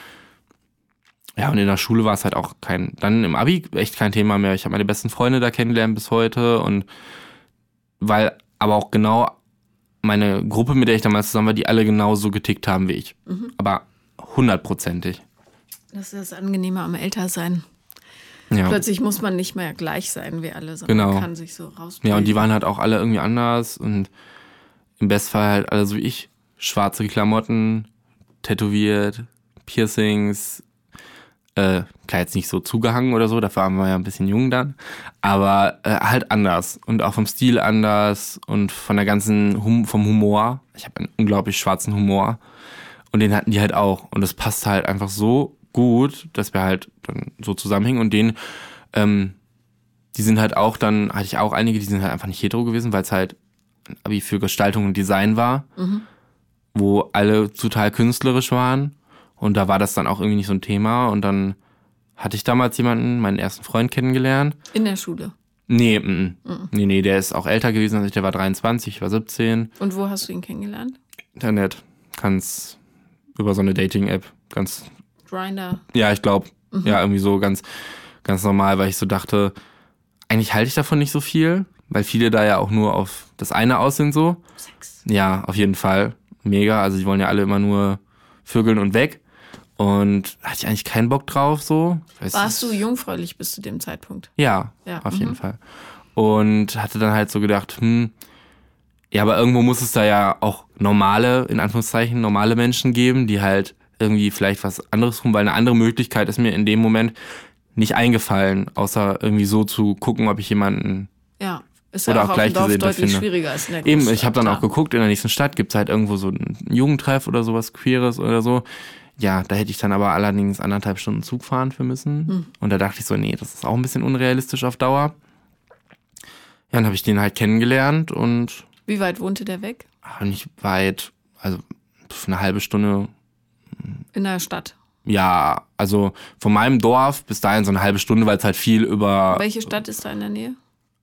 S2: Ja, und in der Schule war es halt auch kein, dann im Abi echt kein Thema mehr. Ich habe meine besten Freunde da kennengelernt bis heute und weil aber auch genau meine Gruppe, mit der ich damals zusammen war, die alle genauso getickt haben wie ich.
S1: Mhm.
S2: Aber hundertprozentig.
S1: Das ist das Angenehme am Ältersein.
S2: Ja.
S1: Plötzlich muss man nicht mehr gleich sein wie alle, sondern
S2: Genau.
S1: man kann sich so rausbilden.
S2: Ja, und die waren halt auch alle irgendwie anders und im Bestfall halt alle so wie ich. Schwarze Klamotten, tätowiert, Piercings, äh, klar jetzt nicht so zugehangen oder so, dafür waren wir ja ein bisschen jung dann, aber äh, halt anders und auch vom Stil anders und von der ganzen, hum- vom Humor. Ich habe einen unglaublich schwarzen Humor und den hatten die halt auch und das passt halt einfach so gut, dass wir halt dann so zusammenhängen und den, ähm, die sind halt auch dann, hatte ich auch einige, die sind halt einfach nicht hetero gewesen, weil es halt ein Abi für Gestaltung und Design war,
S1: Mhm.
S2: wo alle total künstlerisch waren und da war das dann auch irgendwie nicht so ein Thema und dann hatte ich damals jemanden, meinen ersten Freund kennengelernt.
S1: In der Schule.
S2: Nee, mm, mm. nee, nee, der ist auch älter gewesen als ich, der war dreiundzwanzig, ich war siebzehn.
S1: Und wo hast du ihn kennengelernt?
S2: Internet, ganz über so eine Dating-App, ganz
S1: Grindr.
S2: Ja, ich glaube, ja, irgendwie so ganz, ganz normal, weil ich so dachte, eigentlich halte ich davon nicht so viel, weil viele da ja auch nur auf das eine aus sind so.
S1: Sex.
S2: Ja, auf jeden Fall. Mega. Also die wollen ja alle immer nur vögeln und weg. Und da hatte ich eigentlich keinen Bock drauf so. Weiß
S1: Warst
S2: ich-
S1: du jungfräulich bis zu dem Zeitpunkt?
S2: Ja,
S1: Ja,
S2: auf
S1: mhm.
S2: jeden Fall. Und hatte dann halt so gedacht, hm, ja, aber irgendwo muss es da ja auch normale, in Anführungszeichen, normale Menschen geben, die halt irgendwie vielleicht was anderes tun, weil eine andere Möglichkeit ist mir in dem Moment nicht eingefallen, außer irgendwie so zu gucken, ob ich jemanden
S1: Ja. Ist ja
S2: oder
S1: auch
S2: auch
S1: auf dem Dorf
S2: Gleichgesinnte
S1: deutlich
S2: finde.
S1: schwieriger als in der
S2: Eben,
S1: Großstadt,
S2: ich habe dann
S1: klar.
S2: auch geguckt, in der nächsten Stadt gibt es halt irgendwo so einen Jugendtreff oder sowas Queeres oder so. Ja, da hätte ich dann aber allerdings anderthalb Stunden Zug fahren für müssen. Hm. Und da dachte ich so, nee, das ist auch ein bisschen unrealistisch auf Dauer. Ja, dann habe ich den halt kennengelernt und...
S1: Wie weit wohnte der weg?
S2: Nicht weit, also eine halbe Stunde.
S1: In der Stadt?
S2: Ja, also von meinem Dorf bis dahin so eine halbe Stunde, weil es halt viel über...
S1: Welche Stadt ist da in der Nähe?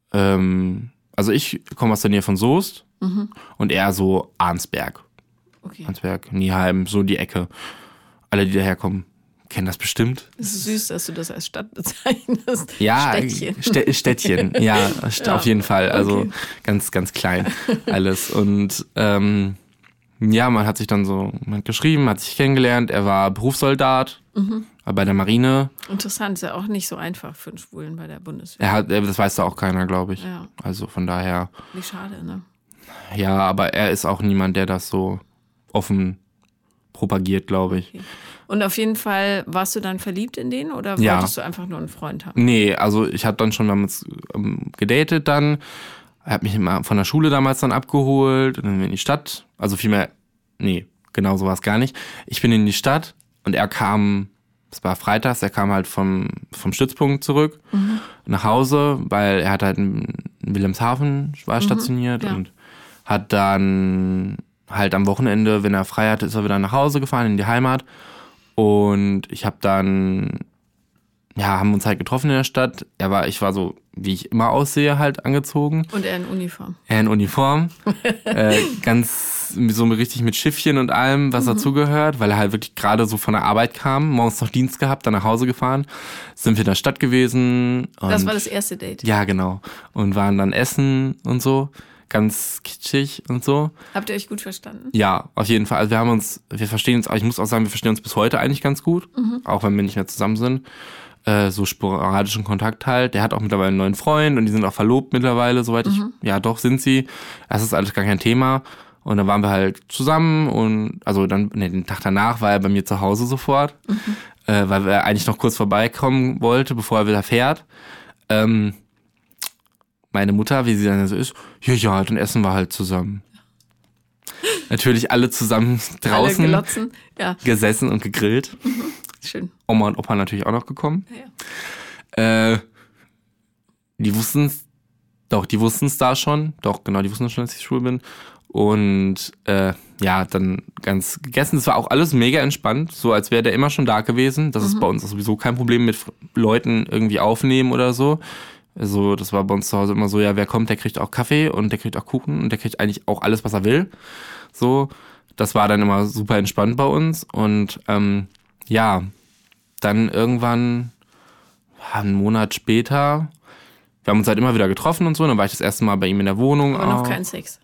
S2: Ähm, also ich komme aus der Nähe von Soest mhm. und eher so Arnsberg.
S1: Okay.
S2: Arnsberg, Nieheim, so die Ecke. Alle, die daherkommen, kennen das bestimmt.
S1: Es ist süß, dass du das als Stadt bezeichnest.
S2: Ja,
S1: Städtchen.
S2: Stä- Städtchen, ja, ja, auf jeden Fall. Also
S1: okay.
S2: ganz, ganz klein alles. Und ähm, ja, man hat sich dann so man hat geschrieben, hat sich kennengelernt. Er war Berufssoldat mhm. bei der Marine.
S1: Interessant, ist ja auch nicht so einfach für einen Schwulen bei der Bundeswehr.
S2: Er hat, das weiß da auch keiner, glaube ich.
S1: Ja.
S2: Also von daher.
S1: Wie schade, ne?
S2: Ja, aber er ist auch niemand, der das so offen propagiert, glaube ich.
S1: Okay. Und auf jeden Fall, warst du dann verliebt in den oder
S2: ja.
S1: wolltest du einfach nur einen Freund haben?
S2: Nee, also ich habe dann schon, wir haben uns ähm, gedatet dann. Er hat mich immer von der Schule damals dann abgeholt und dann sind wir in die Stadt. Also vielmehr, nee, genau so war es gar nicht. Ich bin in die Stadt und er kam, es war freitags, er kam halt vom, vom Stützpunkt zurück mhm. nach Hause, weil er hat halt in Wilhelmshaven war stationiert
S1: mhm, ja.
S2: und hat dann halt am Wochenende, wenn er frei hatte, ist er wieder nach Hause gefahren, in die Heimat. Und ich habe dann, ja, haben uns halt getroffen in der Stadt. Er war, ich war so, wie ich immer aussehe, halt angezogen.
S1: Und er in Uniform.
S2: Er in Uniform. äh, ganz so richtig mit Schiffchen und allem, was mhm. dazugehört, weil er halt wirklich gerade so von der Arbeit kam, morgens noch Dienst gehabt, dann nach Hause gefahren. Sind wir in der Stadt gewesen. Und
S1: das war das erste Date?
S2: Ja, genau. Und waren dann essen und so. Ganz kitschig und so.
S1: Habt ihr euch gut verstanden?
S2: Ja, auf jeden Fall. Also wir haben uns, wir verstehen uns, ich muss auch sagen, wir verstehen uns bis heute eigentlich ganz gut, mhm. auch wenn wir nicht mehr zusammen sind. Äh, so sporadischen Kontakt halt. Der hat auch mittlerweile einen neuen Freund und die sind auch verlobt mittlerweile, soweit mhm. ich, ja doch, sind sie. Das ist alles gar kein Thema. Und dann waren wir halt zusammen und, also dann, ne, den Tag danach war er bei mir zu Hause sofort, mhm. äh, weil er eigentlich noch kurz vorbeikommen wollte, bevor er wieder fährt. Ähm, Meine Mutter, wie sie dann so ist, ja, ja, dann essen wir halt zusammen. Natürlich alle zusammen draußen
S1: alle gelotzen, ja.
S2: gesessen und gegrillt.
S1: Mhm. Schön.
S2: Oma und Opa natürlich auch noch gekommen.
S1: Ja, ja.
S2: Äh, die wussten es, doch, die wussten es da schon. Doch, genau, die wussten schon, dass ich schwul bin. Und äh, ja, dann ganz gegessen. Das war auch alles mega entspannt, so als wäre der immer schon da gewesen. Das mhm. ist bei uns sowieso kein Problem mit Leuten irgendwie aufnehmen oder so. Also das war bei uns zu Hause immer so, ja, wer kommt, der kriegt auch Kaffee und der kriegt auch Kuchen und der kriegt eigentlich auch alles, was er will. So, das war dann immer super entspannt bei uns. Und ähm, ja, dann irgendwann, einen Monat später, wir haben uns halt immer wieder getroffen und so, dann war ich das erste Mal bei ihm in der Wohnung.
S1: Aber noch
S2: auch.
S1: kein Sex?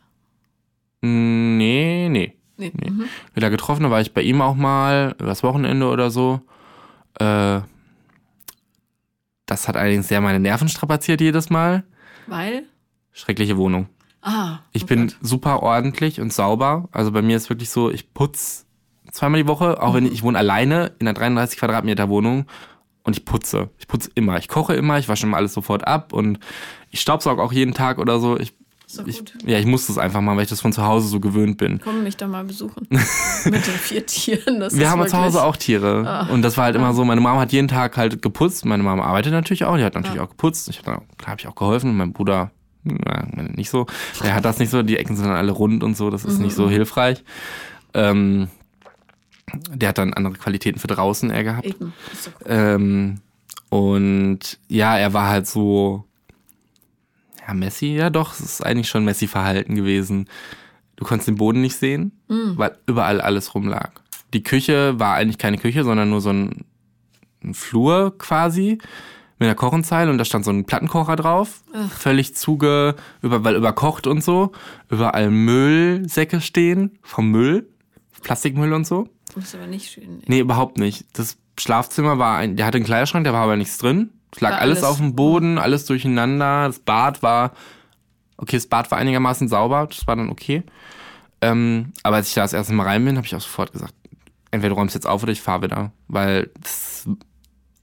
S2: Nee, nee.
S1: Nee.
S2: nee.
S1: Mhm.
S2: Wieder getroffen, da war ich bei ihm auch mal, übers Wochenende oder so. Äh, Das hat allerdings sehr meine Nerven strapaziert jedes Mal.
S1: Weil?
S2: Schreckliche Wohnung.
S1: Ah.
S2: Ich
S1: oh
S2: bin
S1: Gott.
S2: super ordentlich und sauber. Also bei mir ist wirklich so, ich putze zweimal die Woche, auch mhm. wenn ich, ich wohne alleine in einer dreiunddreißig Quadratmeter Wohnung und ich putze. Ich putze immer. Ich koche immer, ich wasche immer alles sofort ab und ich staubsauge auch jeden Tag oder so. Ich,
S1: ist doch
S2: ich,
S1: gut.
S2: ja, ich muss das einfach mal, weil ich das von zu Hause so gewöhnt bin.
S1: Komm mich doch mal besuchen. Mit den vier Tieren. Das
S2: Wir
S1: ist
S2: haben
S1: wirklich...
S2: zu Hause auch Tiere.
S1: Ah.
S2: Und das war halt immer so, meine Mama hat jeden Tag halt geputzt. Meine Mama arbeitet natürlich auch, die hat natürlich
S1: ah.
S2: auch geputzt. Ich hab dann, klar habe ich auch geholfen. Mein Bruder, na, nicht so. Der hat das nicht so, die Ecken sind dann alle rund und so, das ist mhm. nicht so hilfreich. Ähm, der hat dann andere Qualitäten für draußen eher gehabt.
S1: Eben. Ist doch gut.
S2: Ähm, und ja, er war halt so, ja, Messi, ja doch, es ist eigentlich schon Messi-Verhalten gewesen. Du konntest den Boden nicht sehen, mm. weil überall alles rumlag. Die Küche war eigentlich keine Küche, sondern nur so ein, ein Flur quasi mit einer Kochenzeile und da stand so ein Plattenkocher drauf. Ugh. Völlig zuge, über, weil überkocht und so. Überall Müllsäcke stehen vom Müll, Plastikmüll und so.
S1: Das ist aber nicht schön.
S2: Nee, überhaupt nicht. Das Schlafzimmer war, ein, der hatte einen Kleiderschrank, da war aber nichts drin. Es lag
S1: war
S2: alles,
S1: alles
S2: auf dem Boden, alles durcheinander. Das Bad war, okay, das Bad war einigermaßen sauber, das war dann okay. Ähm, aber als ich da das erste Mal rein bin, habe ich auch sofort gesagt, entweder du räumst jetzt auf oder ich fahre wieder. Weil das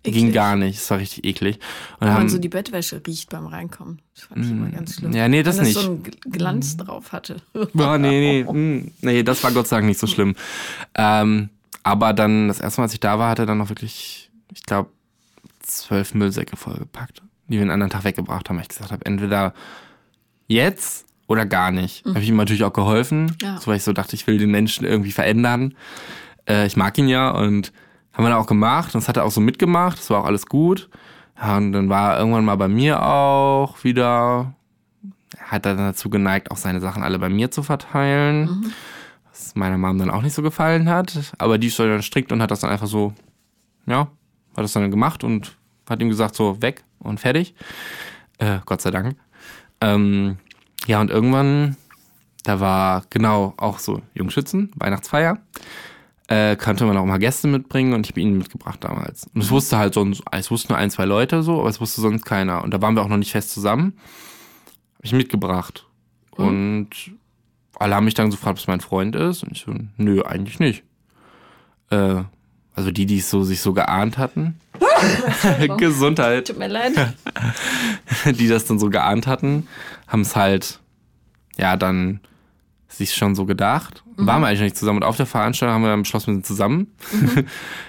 S1: Eklig.
S2: Ging gar nicht. Es war richtig eklig. Und
S1: Wenn
S2: haben,
S1: man so die Bettwäsche riecht beim Reinkommen. Das fand ich immer ganz schlimm.
S2: Ja, nee, das
S1: Wenn
S2: nicht.
S1: das so einen Glanz drauf hatte.
S2: Oh, nee, nee, mm, nee, das war Gott sei Dank nicht so schlimm. Ähm, aber dann, das erste Mal, als ich da war, hat er dann noch wirklich, ich glaube, zwölf Müllsäcke vollgepackt, die wir einen anderen Tag weggebracht haben. Weil ich gesagt habe, entweder jetzt oder gar nicht. Mhm. Habe ich ihm natürlich auch geholfen,
S1: ja.
S2: so, weil ich so dachte, ich will den Menschen irgendwie verändern. Äh, ich mag ihn ja und haben wir dann auch gemacht. Und das hat er auch so mitgemacht. Das war auch alles gut. Ja, und dann war er irgendwann mal bei mir auch wieder. Hat er dann dazu geneigt, auch seine Sachen alle bei mir zu verteilen. Mhm. Was meiner Mom dann auch nicht so gefallen hat. Aber die ist dann strikt und hat das dann einfach so, ja, hat das dann gemacht und hat ihm gesagt, so weg und fertig. Äh, Gott sei Dank. Ähm, ja, und irgendwann, da war genau auch so Jungschützen, Weihnachtsfeier. Äh, konnte man auch mal Gäste mitbringen und ich habe ihn mitgebracht damals. Und es wusste halt sonst, es wussten nur ein, zwei Leute so, aber es wusste sonst keiner. Und da waren wir auch noch nicht fest zusammen. Habe ich mitgebracht. Mhm. Und alle haben mich dann so gefragt, ob es mein Freund ist. Und ich so, nö, eigentlich nicht. Äh, also die, die es so, sich so geahnt hatten. Gesundheit.
S1: Tut mir leid.
S2: Die das dann so geahnt hatten, haben es halt, ja, dann sich schon so gedacht. Mhm. Waren wir eigentlich nicht zusammen. Und auf der Veranstaltung haben wir dann beschlossen, wir sind zusammen. Mhm.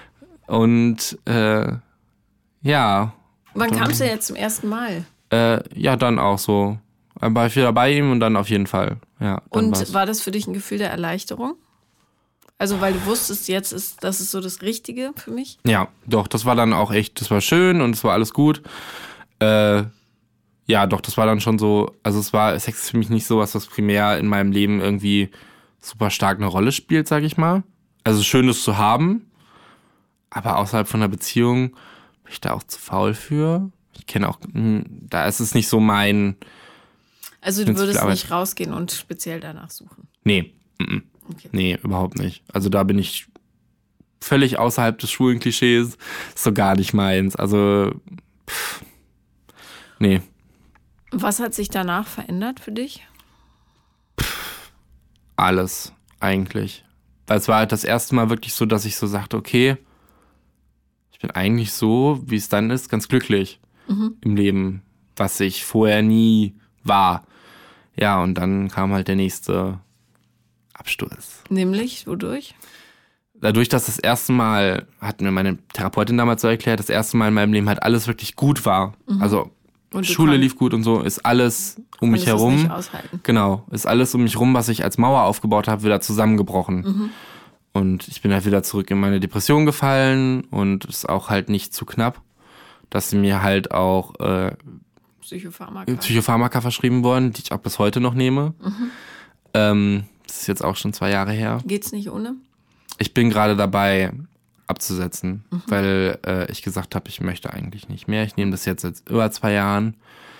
S2: Und äh, ja.
S1: Wann kamst du jetzt zum ersten Mal?
S2: Äh, ja, dann auch so. Dann war ich wieder bei ihm und dann auf jeden Fall. Ja,
S1: und
S2: war's.
S1: War das für dich ein Gefühl der Erleichterung? Also weil du wusstest, jetzt ist das ist so das Richtige für mich?
S2: Ja, doch, das war dann auch echt, das war schön und es war alles gut. Äh, ja, doch, das war dann schon so, also es war, Sex ist für mich nicht sowas, was primär in meinem Leben irgendwie super stark eine Rolle spielt, sag ich mal. Also schön, das zu haben, aber außerhalb von einer Beziehung bin ich da auch zu faul für. Ich kenne auch, da ist es nicht so mein...
S1: Also du würdest nicht rausgehen und speziell danach suchen?
S2: Nee, m-m. Okay. Nee, überhaupt nicht. Also da bin ich völlig außerhalb des schwulen Klischees. Ist so gar nicht meins. Also, pff, nee.
S1: Was hat sich danach verändert für dich?
S2: Pff, alles, eigentlich. Weil es war halt das erste Mal wirklich so, dass ich so sagte, okay, ich bin eigentlich so, wie es dann ist, ganz glücklich mhm. im Leben, was ich vorher nie war. Ja, und dann kam halt der nächste Absturz.
S1: Nämlich, wodurch?
S2: Dadurch, dass das erste Mal, hat mir meine Therapeutin damals so erklärt, das erste Mal in meinem Leben halt alles wirklich gut war. Mhm. Also Schule lief gut und so, ist alles um mich herum.
S1: Nicht aushalten.
S2: Genau, ist alles um mich herum, was ich als Mauer aufgebaut habe, wieder zusammengebrochen. Mhm. Und ich bin halt wieder zurück in meine Depression gefallen und ist auch halt nicht zu knapp, dass sie mir halt auch äh,
S1: Psychopharmaka.
S2: Psychopharmaka verschrieben worden, die ich auch bis heute noch nehme. Mhm. Ähm, das ist jetzt auch schon zwei Jahre her.
S1: Geht's nicht ohne?
S2: Ich bin gerade dabei abzusetzen, mhm. weil äh, ich gesagt habe, ich möchte eigentlich nicht mehr. Ich nehme das jetzt seit über zwei Jahren.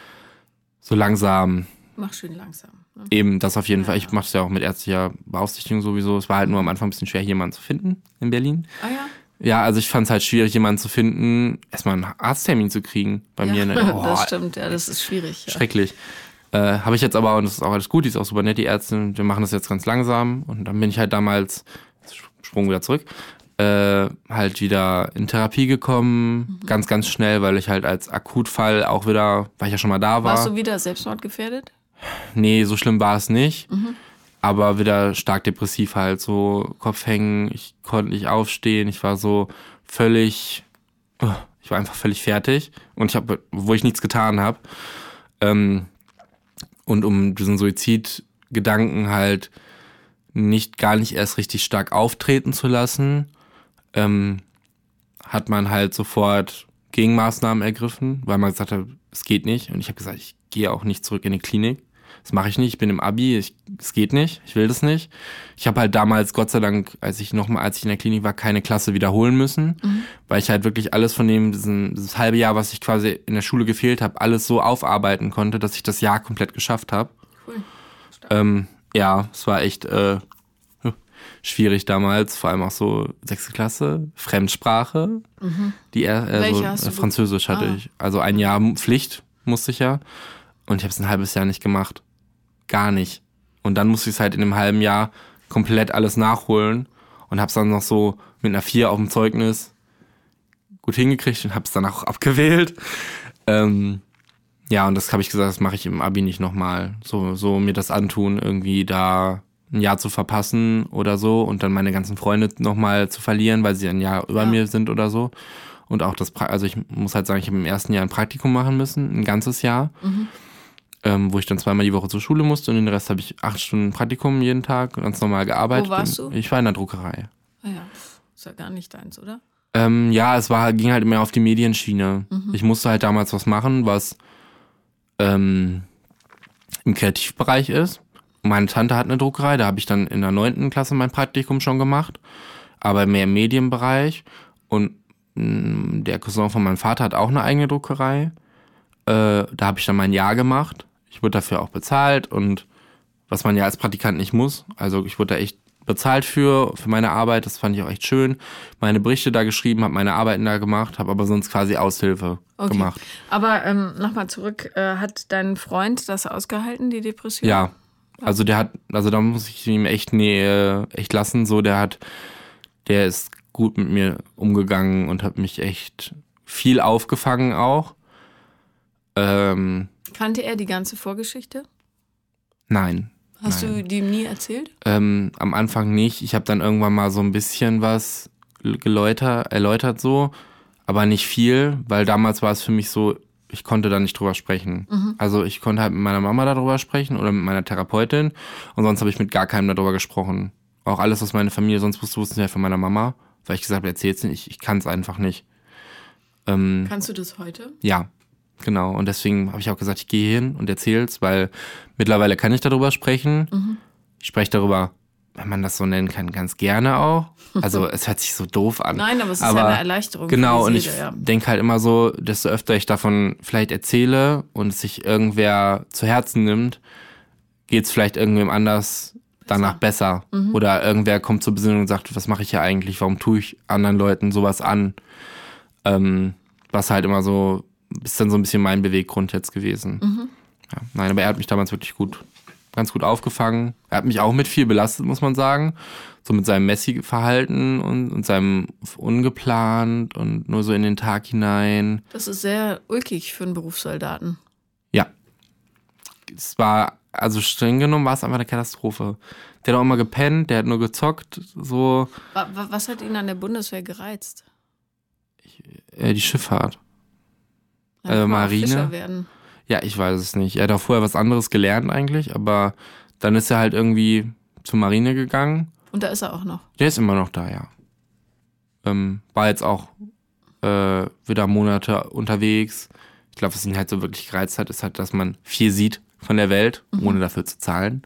S2: So langsam.
S1: Mach schön langsam. Ne?
S2: Eben, das auf jeden
S1: ja,
S2: Fall. Ich mache es ja auch mit ärztlicher Beaufsichtigung sowieso. Es war halt nur am Anfang ein bisschen schwer, jemanden zu finden in Berlin.
S1: Ah ja?
S2: Ja, also ich fand es halt schwierig, jemanden zu finden, erstmal einen Arzttermin zu kriegen bei
S1: ja,
S2: mir. Ne?
S1: Oh, das stimmt, ja, das ist schwierig. Ja.
S2: Schrecklich. Äh, habe ich jetzt aber, und das ist auch alles gut, die ist auch super nett, die Ärztin, wir machen das jetzt ganz langsam. Und dann bin ich halt damals, Sprung wieder zurück, äh, halt wieder in Therapie gekommen, mhm. ganz, ganz schnell, weil ich halt als Akutfall auch wieder, weil ich ja schon mal da war.
S1: Warst du wieder selbstmordgefährdet?
S2: Nee, so schlimm war es nicht.
S1: Mhm.
S2: Aber wieder stark depressiv halt, so Kopf hängen, ich konnte nicht aufstehen, ich war so völlig, ich war einfach völlig fertig. Und ich habe, wo ich nichts getan habe, ähm, und um diesen Suizidgedanken halt nicht, gar nicht erst richtig stark auftreten zu lassen, ähm, hat man halt sofort Gegenmaßnahmen ergriffen, weil man gesagt hat, es geht nicht. Und ich habe gesagt, ich gehe auch nicht zurück in die Klinik. Das mache ich nicht, ich bin im Abi, ich, es geht nicht, ich will das nicht. Ich habe halt damals, Gott sei Dank, als ich noch mal, als ich in der Klinik war, keine Klasse wiederholen müssen, mhm. weil ich halt wirklich alles von dem, diesen, dieses halbe Jahr, was ich quasi in der Schule gefehlt habe, alles so aufarbeiten konnte, dass ich das Jahr komplett geschafft habe.
S1: Cool.
S2: Ähm, ja, es war echt äh, schwierig damals, vor allem auch so sechste Klasse, Fremdsprache, mhm. die äh, so, äh, Französisch hatte ah. ich. Also ein Jahr Pflicht musste ich ja und ich habe es ein halbes Jahr nicht gemacht. Gar nicht. Und dann musste ich es halt in einem halben Jahr komplett alles nachholen und hab's dann noch so mit einer vier auf dem Zeugnis gut hingekriegt und habe es dann auch abgewählt. Ähm, ja, und das habe ich gesagt, das mache ich im Abi nicht nochmal. So, so mir das antun, irgendwie da ein Jahr zu verpassen oder so und dann meine ganzen Freunde nochmal zu verlieren, weil sie ein Jahr über
S1: Ja.
S2: mir sind oder so. Und auch das, pra- also ich muss halt sagen, ich habe im ersten Jahr ein Praktikum machen müssen, ein ganzes Jahr,
S1: Mhm.
S2: ähm, wo ich dann zweimal die Woche zur Schule musste und den Rest habe ich acht Stunden Praktikum jeden Tag ganz normal gearbeitet.
S1: Wo warst du?
S2: Ich war in der Druckerei.
S1: Ah ja, ist ja gar nicht deins, oder?
S2: Ähm, ja, es war, ging halt immer auf die Medienschiene.
S1: Mhm.
S2: Ich musste halt damals was machen, was ähm, im Kreativbereich ist. Meine Tante hat eine Druckerei, da habe ich dann in der neunten Klasse mein Praktikum schon gemacht, aber mehr im Medienbereich. Und mh, der Cousin von meinem Vater hat auch eine eigene Druckerei. Äh, da habe ich dann mein Jahr gemacht. Ich wurde dafür auch bezahlt und was man ja als Praktikant nicht muss. Also ich wurde da echt bezahlt für, für meine Arbeit, das fand ich auch echt schön. Meine Berichte da geschrieben, habe meine Arbeiten da gemacht, habe aber sonst quasi Aushilfe
S1: Okay.
S2: gemacht.
S1: Aber ähm, nochmal zurück, äh, hat dein Freund das ausgehalten, die Depression?
S2: Ja, also der hat, also da muss ich ihm echt, nee, äh, echt lassen, so der hat, der ist gut mit mir umgegangen und hat mich echt viel aufgefangen auch. Ähm,
S1: Kannte er die ganze Vorgeschichte?
S2: nein.
S1: Hast
S2: Nein.
S1: du die ihm nie erzählt?
S2: Ähm, am Anfang nicht. Ich habe dann irgendwann mal so ein bisschen was geläutert, erläutert so, aber nicht viel, weil damals war es für mich so, ich konnte da nicht drüber sprechen.
S1: Mhm.
S2: Also ich konnte halt mit meiner Mama darüber sprechen oder mit meiner Therapeutin und sonst habe ich mit gar keinem darüber gesprochen. Auch alles, was meine Familie sonst wusste, wussten sie halt von meiner Mama, weil ich gesagt habe, erzähl's nicht, ich, ich kann es einfach nicht. Ähm,
S1: Kannst du das heute?
S2: ja, genau. Und deswegen habe ich auch gesagt, ich gehe hin und erzähl's, weil mittlerweile kann ich darüber sprechen.
S1: Mhm.
S2: Ich spreche darüber, wenn man das so nennen kann, ganz gerne auch. Also es hört sich so doof an.
S1: Nein, aber es ist
S2: aber
S1: ja eine Erleichterung.
S2: Genau,
S1: für
S2: und
S1: die
S2: ich
S1: Seele, ja.
S2: denke halt immer so, desto öfter ich davon vielleicht erzähle und es sich irgendwer zu Herzen nimmt, geht's vielleicht irgendwem anders danach besser.
S1: Mhm.
S2: Oder irgendwer kommt zur Besinnung und sagt, was mache ich hier eigentlich? Warum tue ich anderen Leuten sowas an? Ähm, was halt immer so, ist dann so ein bisschen mein Beweggrund jetzt gewesen.
S1: Mhm.
S2: Ja, nein, aber er hat mich damals wirklich gut, ganz gut aufgefangen. Er hat mich auch mit viel belastet, muss man sagen. So mit seinem Messi-Verhalten und, und seinem ungeplant und nur so in den Tag hinein.
S1: Das ist sehr ulkig für einen Berufssoldaten.
S2: Ja. Es war, also streng genommen war es einfach eine Katastrophe. Der hat auch immer gepennt, der hat nur gezockt, so
S1: Wa- wa- Was hat ihn an der Bundeswehr gereizt?
S2: äh, die Schifffahrt.
S1: Dann
S2: Äh,
S1: kann man auch
S2: Marine?
S1: Fischer werden.
S2: Ja, ich weiß es nicht. Er hat auch vorher was anderes gelernt eigentlich, aber dann ist er halt irgendwie zur Marine gegangen.
S1: Und da ist er auch noch.
S2: Der ist immer noch da, ja. Ähm, war jetzt auch äh, wieder Monate unterwegs. Ich glaube, was ihn halt so wirklich gereizt hat, ist halt, dass man viel sieht von der Welt,
S1: Mhm.
S2: ohne dafür zu zahlen.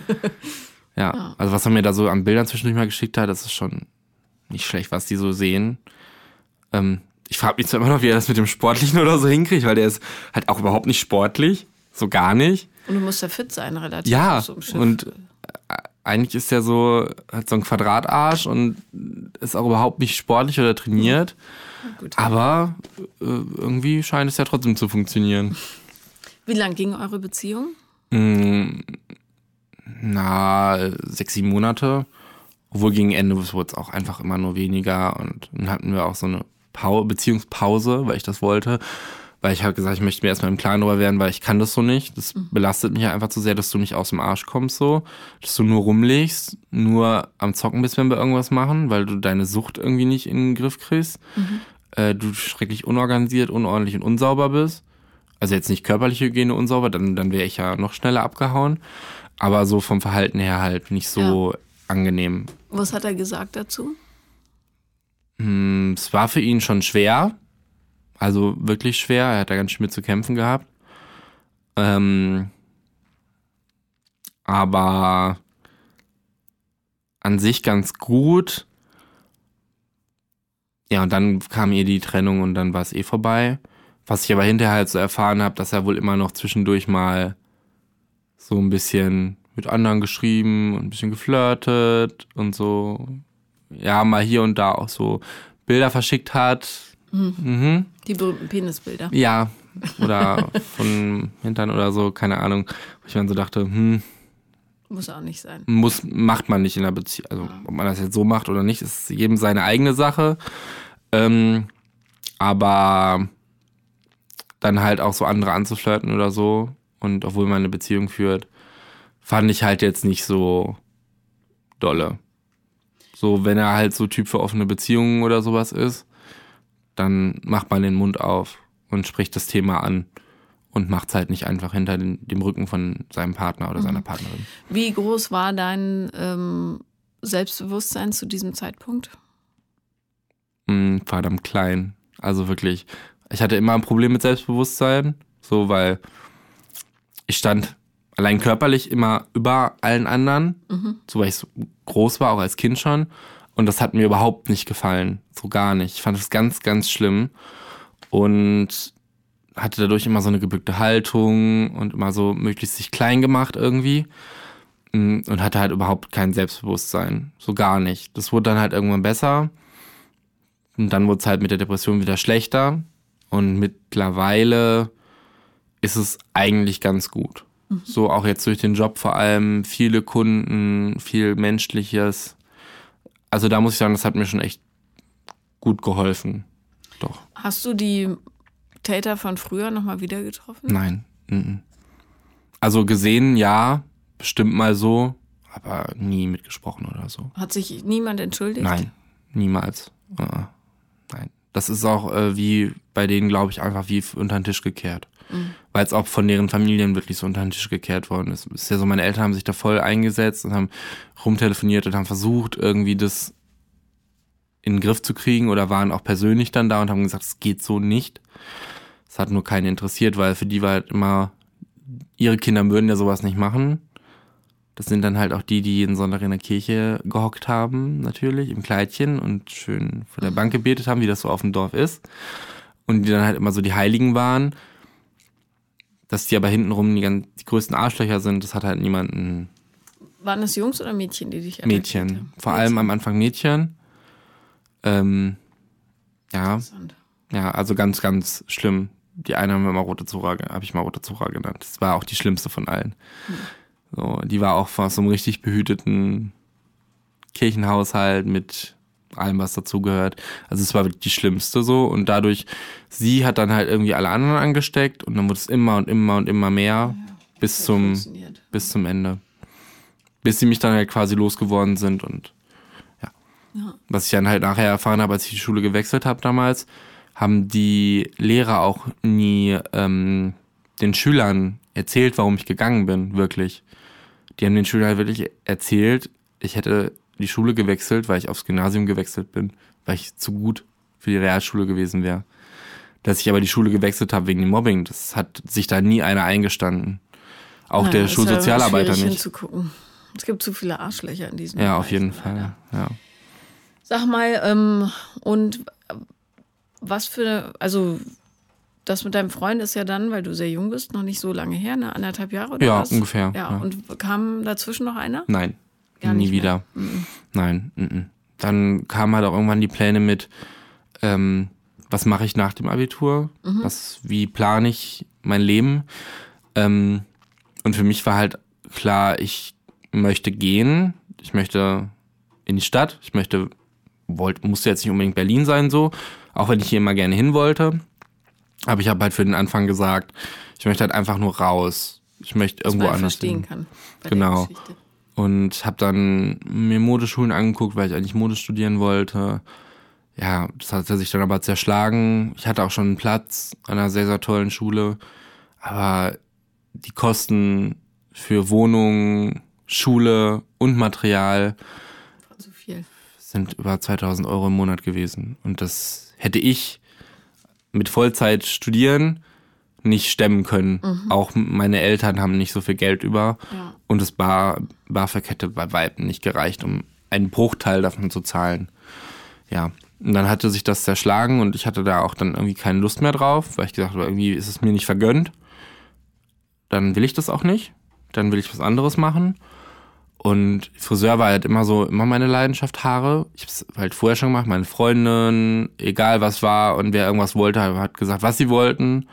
S2: ja,
S1: Ja.
S2: also was er mir da so an Bildern zwischendurch mal geschickt hat, das ist schon nicht schlecht, was die so sehen. Ähm, ich frage mich zwar immer noch, wie er das mit dem Sportlichen oder so hinkriegt, weil der ist halt auch überhaupt nicht sportlich, so gar nicht.
S1: Und du musst ja fit sein, relativ.
S2: Ja,
S1: auf so einem Schiff.
S2: und eigentlich ist er so, hat so einen Quadratarsch und ist auch überhaupt nicht sportlich oder trainiert.
S1: Gut.
S2: Aber äh, irgendwie scheint es ja trotzdem zu funktionieren.
S1: Wie lang ging eure Beziehung?
S2: Mm, na, sechs, sieben Monate. Obwohl gegen Ende wurde es auch einfach immer nur weniger. Und dann hatten wir auch so eine Pau- Beziehungspause, weil ich das wollte. Weil ich halt gesagt, ich möchte mir erstmal im Klaren darüber werden, weil ich kann das so nicht. Das belastet mich ja einfach zu sehr, dass du nicht aus dem Arsch kommst so. Dass du nur rumlegst, nur am Zocken bist, wenn wir irgendwas machen, weil du deine Sucht irgendwie nicht in den Griff kriegst.
S1: Mhm.
S2: Äh, du schrecklich unorganisiert, unordentlich und unsauber bist. Also jetzt nicht körperliche Hygiene unsauber, dann, dann wäre ich ja noch schneller abgehauen. Aber so vom Verhalten her halt nicht so
S1: Ja.
S2: angenehm.
S1: Was hat er gesagt dazu?
S2: Hm, es war für ihn schon schwer. Also wirklich schwer. Er hat da ganz schön mit zu kämpfen gehabt. Ähm, aber an sich ganz gut. Ja, und dann kam ihr die Trennung und dann war es eh vorbei. Was ich aber hinterher halt so erfahren habe, dass er wohl immer noch zwischendurch mal so ein bisschen mit anderen geschrieben und ein bisschen geflirtet und so. Ja, mal hier und da auch so Bilder verschickt hat.
S1: Mhm.
S2: Mhm.
S1: Die berühmten Penisbilder.
S2: Ja, oder von Hintern oder so, keine Ahnung. Wo ich mir dann so dachte, hm,
S1: Muss auch nicht sein.
S2: muss, macht man nicht in der Beziehung. Also, ob man das jetzt so macht oder nicht, ist jedem seine eigene Sache. Ähm, Aber dann halt auch so andere anzuflirten oder so. Und obwohl man eine Beziehung führt, fand ich halt jetzt nicht so dolle. So, wenn er halt so Typ für offene Beziehungen oder sowas ist, dann macht man den Mund auf und spricht das Thema an und macht es halt nicht einfach hinter den, dem Rücken von seinem Partner oder mhm. seiner Partnerin.
S1: Wie groß war dein ähm, Selbstbewusstsein zu diesem Zeitpunkt?
S2: Mm, verdammt klein. Also wirklich, ich hatte immer ein Problem mit Selbstbewusstsein, so, weil ich stand allein körperlich immer über allen anderen, mhm. so weil ich so groß war, auch als Kind schon. Und das hat mir überhaupt nicht gefallen, so gar nicht. Ich fand das ganz, ganz schlimm und hatte dadurch immer so eine gebückte Haltung und immer so möglichst sich klein gemacht irgendwie und hatte halt überhaupt kein Selbstbewusstsein, so gar nicht. Das wurde dann halt irgendwann besser und dann wurde es halt mit der Depression wieder schlechter und mittlerweile ist es eigentlich ganz gut. Mhm. So auch jetzt durch den Job vor allem, viele Kunden, viel Menschliches. Also da muss ich sagen, das hat mir schon echt gut geholfen. Doch.
S1: Hast du die Täter von früher nochmal wieder getroffen?
S2: Nein. N-n. Also gesehen, ja, bestimmt mal so, aber nie mitgesprochen oder so.
S1: Hat sich niemand entschuldigt?
S2: Nein, niemals. Uh, nein. Das ist auch äh, wie bei denen, glaube ich, einfach wie unter den Tisch gekehrt. Mhm. Weil es auch von deren Familien wirklich so unter den Tisch gekehrt worden ist. Ist ja so, meine Eltern haben sich da voll eingesetzt und haben rumtelefoniert und haben versucht, irgendwie das in den Griff zu kriegen oder waren auch persönlich dann da und haben gesagt, es geht so nicht. Es hat nur keinen interessiert, weil für die war halt immer, ihre Kinder würden ja sowas nicht machen. Das sind dann halt auch die, die jeden Sonntag in der Kirche gehockt haben, natürlich, im Kleidchen und schön vor der Bank gebetet haben, wie das so auf dem Dorf ist. Und die dann halt immer so die Heiligen waren. Dass die aber hintenrum die, ganz, die größten Arschlöcher sind, das hat halt niemanden.
S1: Waren es Jungs oder Mädchen, die dich
S2: Mädchen.
S1: Haben?
S2: Vor
S1: Mädchen.
S2: allem am Anfang Mädchen. Ähm, ja. Ja, also ganz, ganz schlimm. Die eine haben wir immer rote Zora, habe ich mal rote Zora genannt. Das war auch die schlimmste von allen. Hm. So, die war auch aus so einem richtig behüteten Kirchenhaushalt mit allem, was dazugehört. Also es war wirklich die schlimmste so und dadurch, sie hat dann halt irgendwie alle anderen angesteckt und dann wurde es immer und immer und immer mehr ja, bis zum bis zum Ende. Bis sie mich dann halt quasi losgeworden sind und ja. ja. Was ich dann halt nachher erfahren habe, als ich die Schule gewechselt habe damals, haben die Lehrer auch nie ähm, den Schülern erzählt, warum ich gegangen bin, wirklich. Die haben den Schülern halt wirklich erzählt, ich hätte die Schule gewechselt, weil ich aufs Gymnasium gewechselt bin, weil ich zu gut für die Realschule gewesen wäre. Dass ich aber die Schule gewechselt habe wegen dem Mobbing, das hat sich da nie einer eingestanden. Auch naja, der Schulsozialarbeiter nicht.
S1: Hinzugucken. Es gibt zu viele Arschlöcher in diesem
S2: Ja,
S1: Bereich,
S2: auf jeden Fall, ja.
S1: Sag mal, ähm, und was für, also das mit deinem Freund ist ja dann, weil du sehr jung bist, noch nicht so lange her, ne? Anderthalb Jahre oder
S2: ja,
S1: was?
S2: Ungefähr,
S1: ja,
S2: ja.
S1: Und kam dazwischen noch einer?
S2: Nein,
S1: Gar
S2: nie
S1: nicht
S2: wieder.
S1: Mhm.
S2: Nein, m-m. Dann kamen halt auch irgendwann die Pläne mit, ähm, was mache ich nach dem Abitur? Mhm. Was, wie plane ich mein Leben? Ähm, und für mich war halt klar, ich möchte gehen, ich möchte in die Stadt, ich möchte, wollte, musste jetzt nicht unbedingt Berlin sein so, auch wenn ich hier immer gerne hin wollte. Aber ich habe halt für den Anfang gesagt, ich möchte halt einfach nur raus. Ich möchte irgendwo anders
S1: verstehen
S2: hin.
S1: Kann bei
S2: genau.
S1: Der Geschichte.
S2: Und habe dann mir Modeschulen angeguckt, weil ich eigentlich Mode studieren wollte. Ja, das hat sich dann aber zerschlagen. Ich hatte auch schon einen Platz an einer sehr, sehr tollen Schule. Aber die Kosten für Wohnung, Schule und Material
S1: war zu viel.
S2: Sind über zweitausend Euro im Monat gewesen. Und das hätte ich mit Vollzeit studieren nicht stemmen können. Mhm. Auch meine Eltern haben nicht so viel Geld über. Ja. Und das Bar, BAföG hätte bei Weitem nicht gereicht, um einen Bruchteil davon zu zahlen. Ja, und dann hatte sich das zerschlagen und ich hatte da auch dann irgendwie keine Lust mehr drauf, weil ich gesagt habe, irgendwie ist es mir nicht vergönnt. Dann will ich das auch nicht. Dann will ich was anderes machen. Und Friseur war halt immer so, immer meine Leidenschaft, Haare. Ich hab's halt vorher schon gemacht, meine Freundin, egal was war und wer irgendwas wollte, hat gesagt, was sie wollten.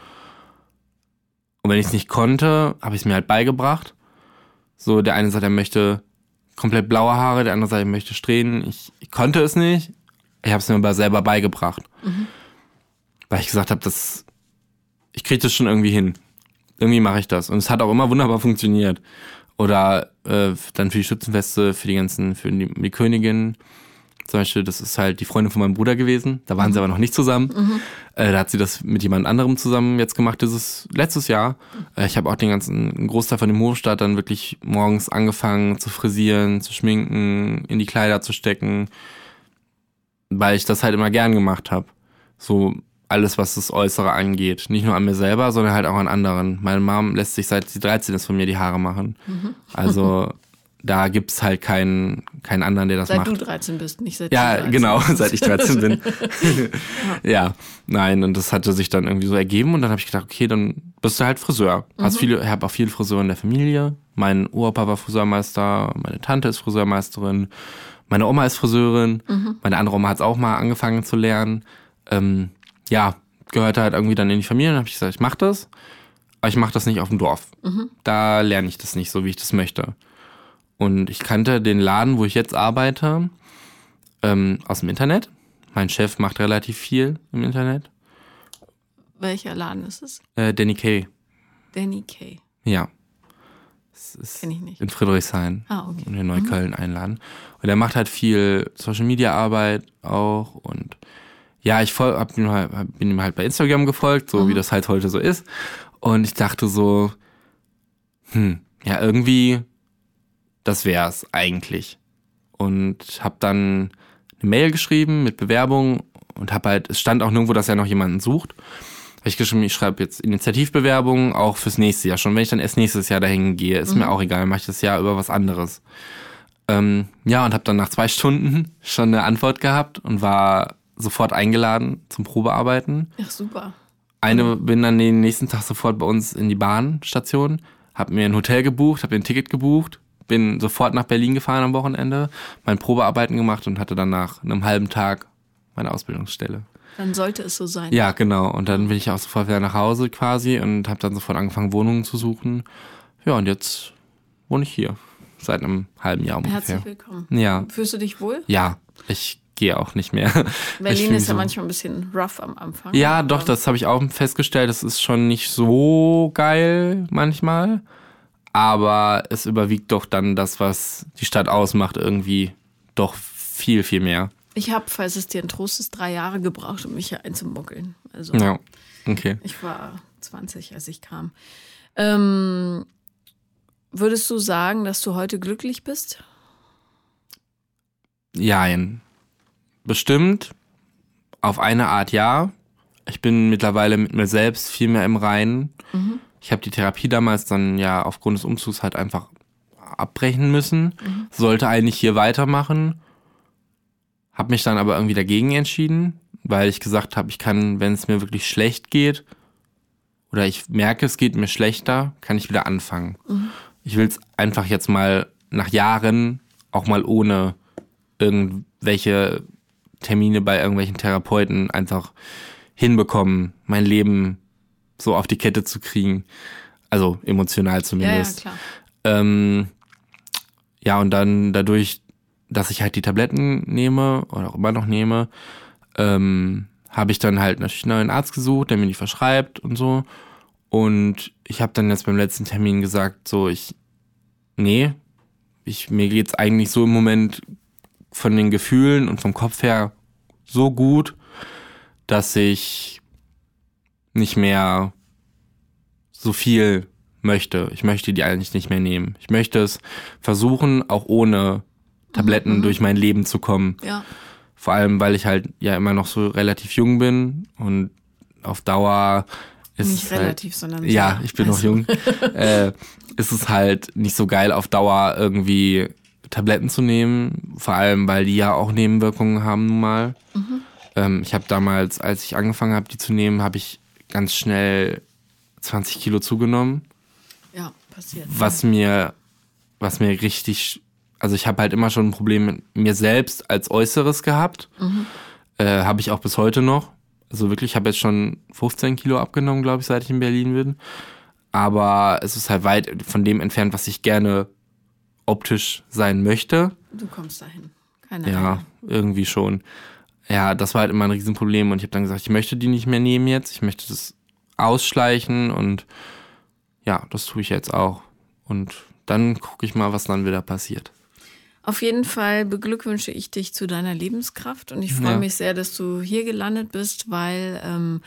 S2: Und wenn ich es nicht konnte, habe ich es mir halt beigebracht. So, der eine sagt, er möchte komplett blaue Haare, der andere sagt, er möchte Strähnen. Ich, ich konnte es nicht. Ich habe es mir aber selber beigebracht. Mhm. weil ich gesagt habe, das, ich kriege das schon irgendwie hin. Irgendwie mache ich das. Und es hat auch immer wunderbar funktioniert. Oder äh, dann für die Schützenfeste, für die ganzen, für die, die Königin. Zum Beispiel, das ist halt die Freundin von meinem Bruder gewesen. Da waren mhm. sie aber noch nicht zusammen. Mhm. Äh, da hat sie das mit jemand anderem zusammen jetzt gemacht, dieses letztes Jahr. Äh, ich habe auch den ganzen einen Großteil von dem Hofstaat dann wirklich morgens angefangen zu frisieren, zu schminken, in die Kleider zu stecken, weil ich das halt immer gern gemacht habe. So alles, was das Äußere angeht. Nicht nur an mir selber, sondern halt auch an anderen. Meine Mom lässt sich seit sie dreizehn ist von mir die Haare machen. Mhm. Also da gibt's halt keinen, keinen anderen, der das
S1: seit
S2: macht.
S1: Seit du dreizehn bist, nicht seit
S2: ja,
S1: du dreizehn
S2: genau,
S1: bist.
S2: seit ich dreizehn bin. Ja, nein, und das hatte sich dann irgendwie so ergeben und dann habe ich gedacht, okay, dann bist du halt Friseur. Mhm. Hast viele, ich habe auch viele Friseure in der Familie. Mein Opa war Friseurmeister, meine Tante ist Friseurmeisterin, meine Oma ist Friseurin, mhm. meine andere Oma hat es auch mal angefangen zu lernen. Ähm, ja, gehörte halt irgendwie dann in die Familie und habe ich gesagt, ich mache das, aber ich mache das nicht auf dem Dorf. Mhm. Da lerne ich das nicht so, wie ich das möchte. Und ich kannte den Laden, wo ich jetzt arbeite, ähm, aus dem Internet. Mein Chef macht relativ viel im Internet.
S1: Welcher Laden ist es?
S2: Äh, Danny K.
S1: Danny K.
S2: Ja.
S1: Kenn ich nicht.
S2: In Friedrichshain.
S1: Ah, okay.
S2: Und in Neukölln mhm. einladen. Und er macht halt viel Social-Media-Arbeit auch. Und ja, ich voll, hab ihm halt, bin ihm halt bei Instagram gefolgt, so mhm. wie das halt heute so ist. Und ich dachte so, hm, ja, irgendwie... das wär's eigentlich. Und habe dann eine Mail geschrieben mit Bewerbung und habe halt, es stand auch nirgendwo, dass er noch jemanden sucht. Habe ich geschrieben, ich schreibe jetzt Initiativbewerbungen auch fürs nächste Jahr. Schon wenn ich dann erst nächstes Jahr dahin gehe, ist mhm. mir auch egal, mache ich das Jahr über was anderes. Ähm, ja, und habe dann nach zwei Stunden schon eine Antwort gehabt und war sofort eingeladen zum Probearbeiten.
S1: Ach, super.
S2: Eine mhm. bin dann den nächsten Tag sofort bei uns in die Bahnstation, habe mir ein Hotel gebucht, habe mir ein Ticket gebucht, bin sofort nach Berlin gefahren am Wochenende, mein Probearbeiten gemacht und hatte dann nach einem halben Tag meine Ausbildungsstelle.
S1: Dann sollte es so sein.
S2: Ja, genau. Und dann bin ich auch sofort wieder nach Hause quasi und habe dann sofort angefangen, Wohnungen zu suchen. Ja, und jetzt wohne ich hier. Seit einem halben Jahr ungefähr.
S1: Herzlich willkommen.
S2: Ja.
S1: Fühlst du dich wohl?
S2: Ja, ich gehe auch nicht mehr.
S1: Berlin ist ja so manchmal ein bisschen rough am Anfang.
S2: Ja, doch, das habe ich auch festgestellt. Das ist schon nicht so geil manchmal. Aber es überwiegt doch dann das, was die Stadt ausmacht, irgendwie doch viel, viel mehr.
S1: Ich habe, falls es dir ein Trost ist, drei Jahre gebraucht, um mich hier einzumuggeln. Also,
S2: ja, okay.
S1: Ich war zwanzig, als ich kam. Ähm, würdest du sagen, dass du heute glücklich bist?
S2: Jein. Bestimmt. Auf eine Art ja. Ich bin mittlerweile mit mir selbst viel mehr im Reinen. Mhm. Ich habe die Therapie damals dann ja aufgrund des Umzugs halt einfach abbrechen müssen. Mhm. Sollte eigentlich hier weitermachen. Habe mich dann aber irgendwie dagegen entschieden, weil ich gesagt habe, ich kann, wenn es mir wirklich schlecht geht oder ich merke, es geht mir schlechter, kann ich wieder anfangen. Mhm. Ich will es einfach jetzt mal nach Jahren auch mal ohne irgendwelche Termine bei irgendwelchen Therapeuten einfach hinbekommen, mein Leben so auf die Kette zu kriegen. Also emotional zumindest.
S1: Ja, ja, klar.
S2: Ähm, ja, und dann dadurch, dass ich halt die Tabletten nehme oder auch immer noch nehme, ähm, habe ich dann halt natürlich einen neuen Arzt gesucht, der mir die verschreibt und so. Und ich habe dann jetzt beim letzten Termin gesagt, so ich, nee, ich, mir geht's eigentlich so im Moment von den Gefühlen und vom Kopf her so gut, dass ich nicht mehr so viel möchte. Ich möchte die eigentlich nicht mehr nehmen. Ich möchte es versuchen, auch ohne Tabletten mhm. durch mein Leben zu kommen.
S1: Ja.
S2: Vor allem, weil ich halt ja immer noch so relativ jung bin und auf Dauer ist
S1: nicht
S2: es
S1: relativ,
S2: halt,
S1: sondern
S2: ja,
S1: sehr.
S2: ich bin
S1: also.
S2: noch jung. äh, ist es halt nicht so geil, auf Dauer irgendwie Tabletten zu nehmen. Vor allem, weil die ja auch Nebenwirkungen haben nun mal. Mhm. Ähm, ich habe damals, als ich angefangen habe, die zu nehmen, habe ich ganz schnell zwanzig Kilo zugenommen.
S1: Ja, passiert.
S2: Was mir, was mir richtig, also ich habe halt immer schon ein Problem mit mir selbst als Äußeres gehabt. Mhm. Äh, habe ich auch bis heute noch. Also wirklich, ich habe jetzt schon fünfzehn Kilo abgenommen, glaube ich, seit ich in Berlin bin. Aber es ist halt weit von dem entfernt, was ich gerne optisch sein möchte.
S1: Du kommst dahin. Keine
S2: Ja,
S1: Ahnung.
S2: irgendwie schon. ja, das war halt immer ein Riesenproblem und ich habe dann gesagt, ich möchte die nicht mehr nehmen jetzt, ich möchte das ausschleichen und ja, das tue ich jetzt auch. Und dann gucke ich mal, was dann wieder passiert.
S1: Auf jeden Fall beglückwünsche ich dich zu deiner Lebenskraft und ich freue
S2: Ja.
S1: mich sehr, dass du hier gelandet bist, weil ähm,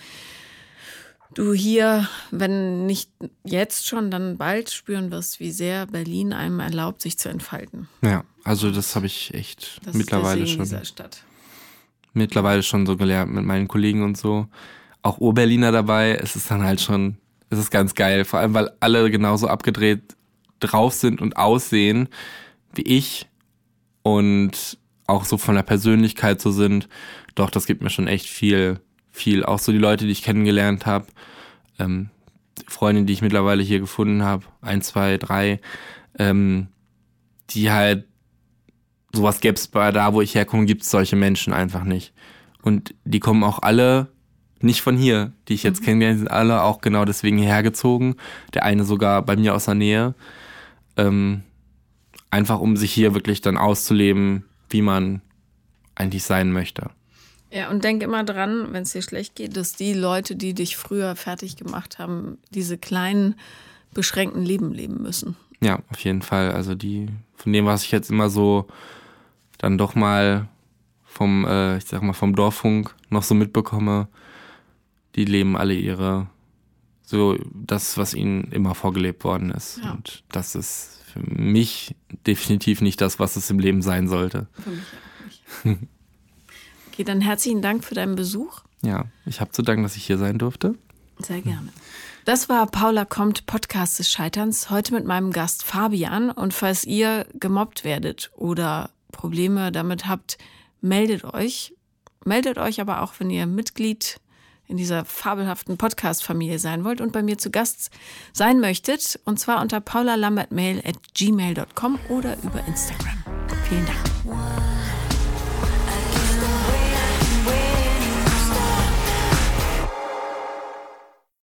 S1: du hier, wenn nicht jetzt schon, dann bald spüren wirst, wie sehr Berlin einem erlaubt, sich zu entfalten.
S2: Ja, also das habe ich echt
S1: Das
S2: mittlerweile
S1: ist der Segen
S2: schon
S1: dieser Stadt.
S2: mittlerweile schon so gelernt mit meinen Kollegen und so. Auch Ur-Berliner dabei, es ist dann halt schon, es ist ganz geil, vor allem weil alle genauso abgedreht drauf sind und aussehen wie ich und auch so von der Persönlichkeit so sind. Doch, das gibt mir schon echt viel, viel. Auch so die Leute, die ich kennengelernt habe, ähm, die Freunde, die ich mittlerweile hier gefunden habe, ein, zwei, drei, ähm, die halt, sowas gäbe es bei da, wo ich herkomme, gibt es solche Menschen einfach nicht. Und die kommen auch alle nicht von hier, die ich jetzt mhm. kennengelernt, sind alle auch genau deswegen hierher gezogen. Der eine sogar bei mir aus der Nähe. Ähm, einfach um sich hier wirklich dann auszuleben, wie man eigentlich sein möchte.
S1: Ja, und denk immer dran, wenn es dir schlecht geht, dass die Leute, die dich früher fertig gemacht haben, diese kleinen, beschränkten Leben leben müssen.
S2: Ja, auf jeden Fall. Also die, von dem, was ich jetzt immer so dann doch mal vom, äh, ich sag mal, vom Dorffunk noch so mitbekomme, die leben alle ihre, so das, was ihnen immer vorgelebt worden ist.
S1: Ja.
S2: Und das ist für mich definitiv nicht das, was es im Leben sein sollte.
S1: Für mich auch nicht. Okay, dann herzlichen Dank für deinen Besuch.
S2: Ja, ich habe zu danken, dass ich hier sein durfte.
S1: Sehr gerne. Das war Paula kommt, Podcast des Scheiterns, heute mit meinem Gast Fabian. Und falls ihr gemobbt werdet oder Probleme damit habt, meldet euch. Meldet euch aber auch, wenn ihr Mitglied in dieser fabelhaften Podcast-Familie sein wollt und bei mir zu Gast sein möchtet. Und zwar unter paulalambertmail at gmail dot com oder über Instagram. Vielen Dank.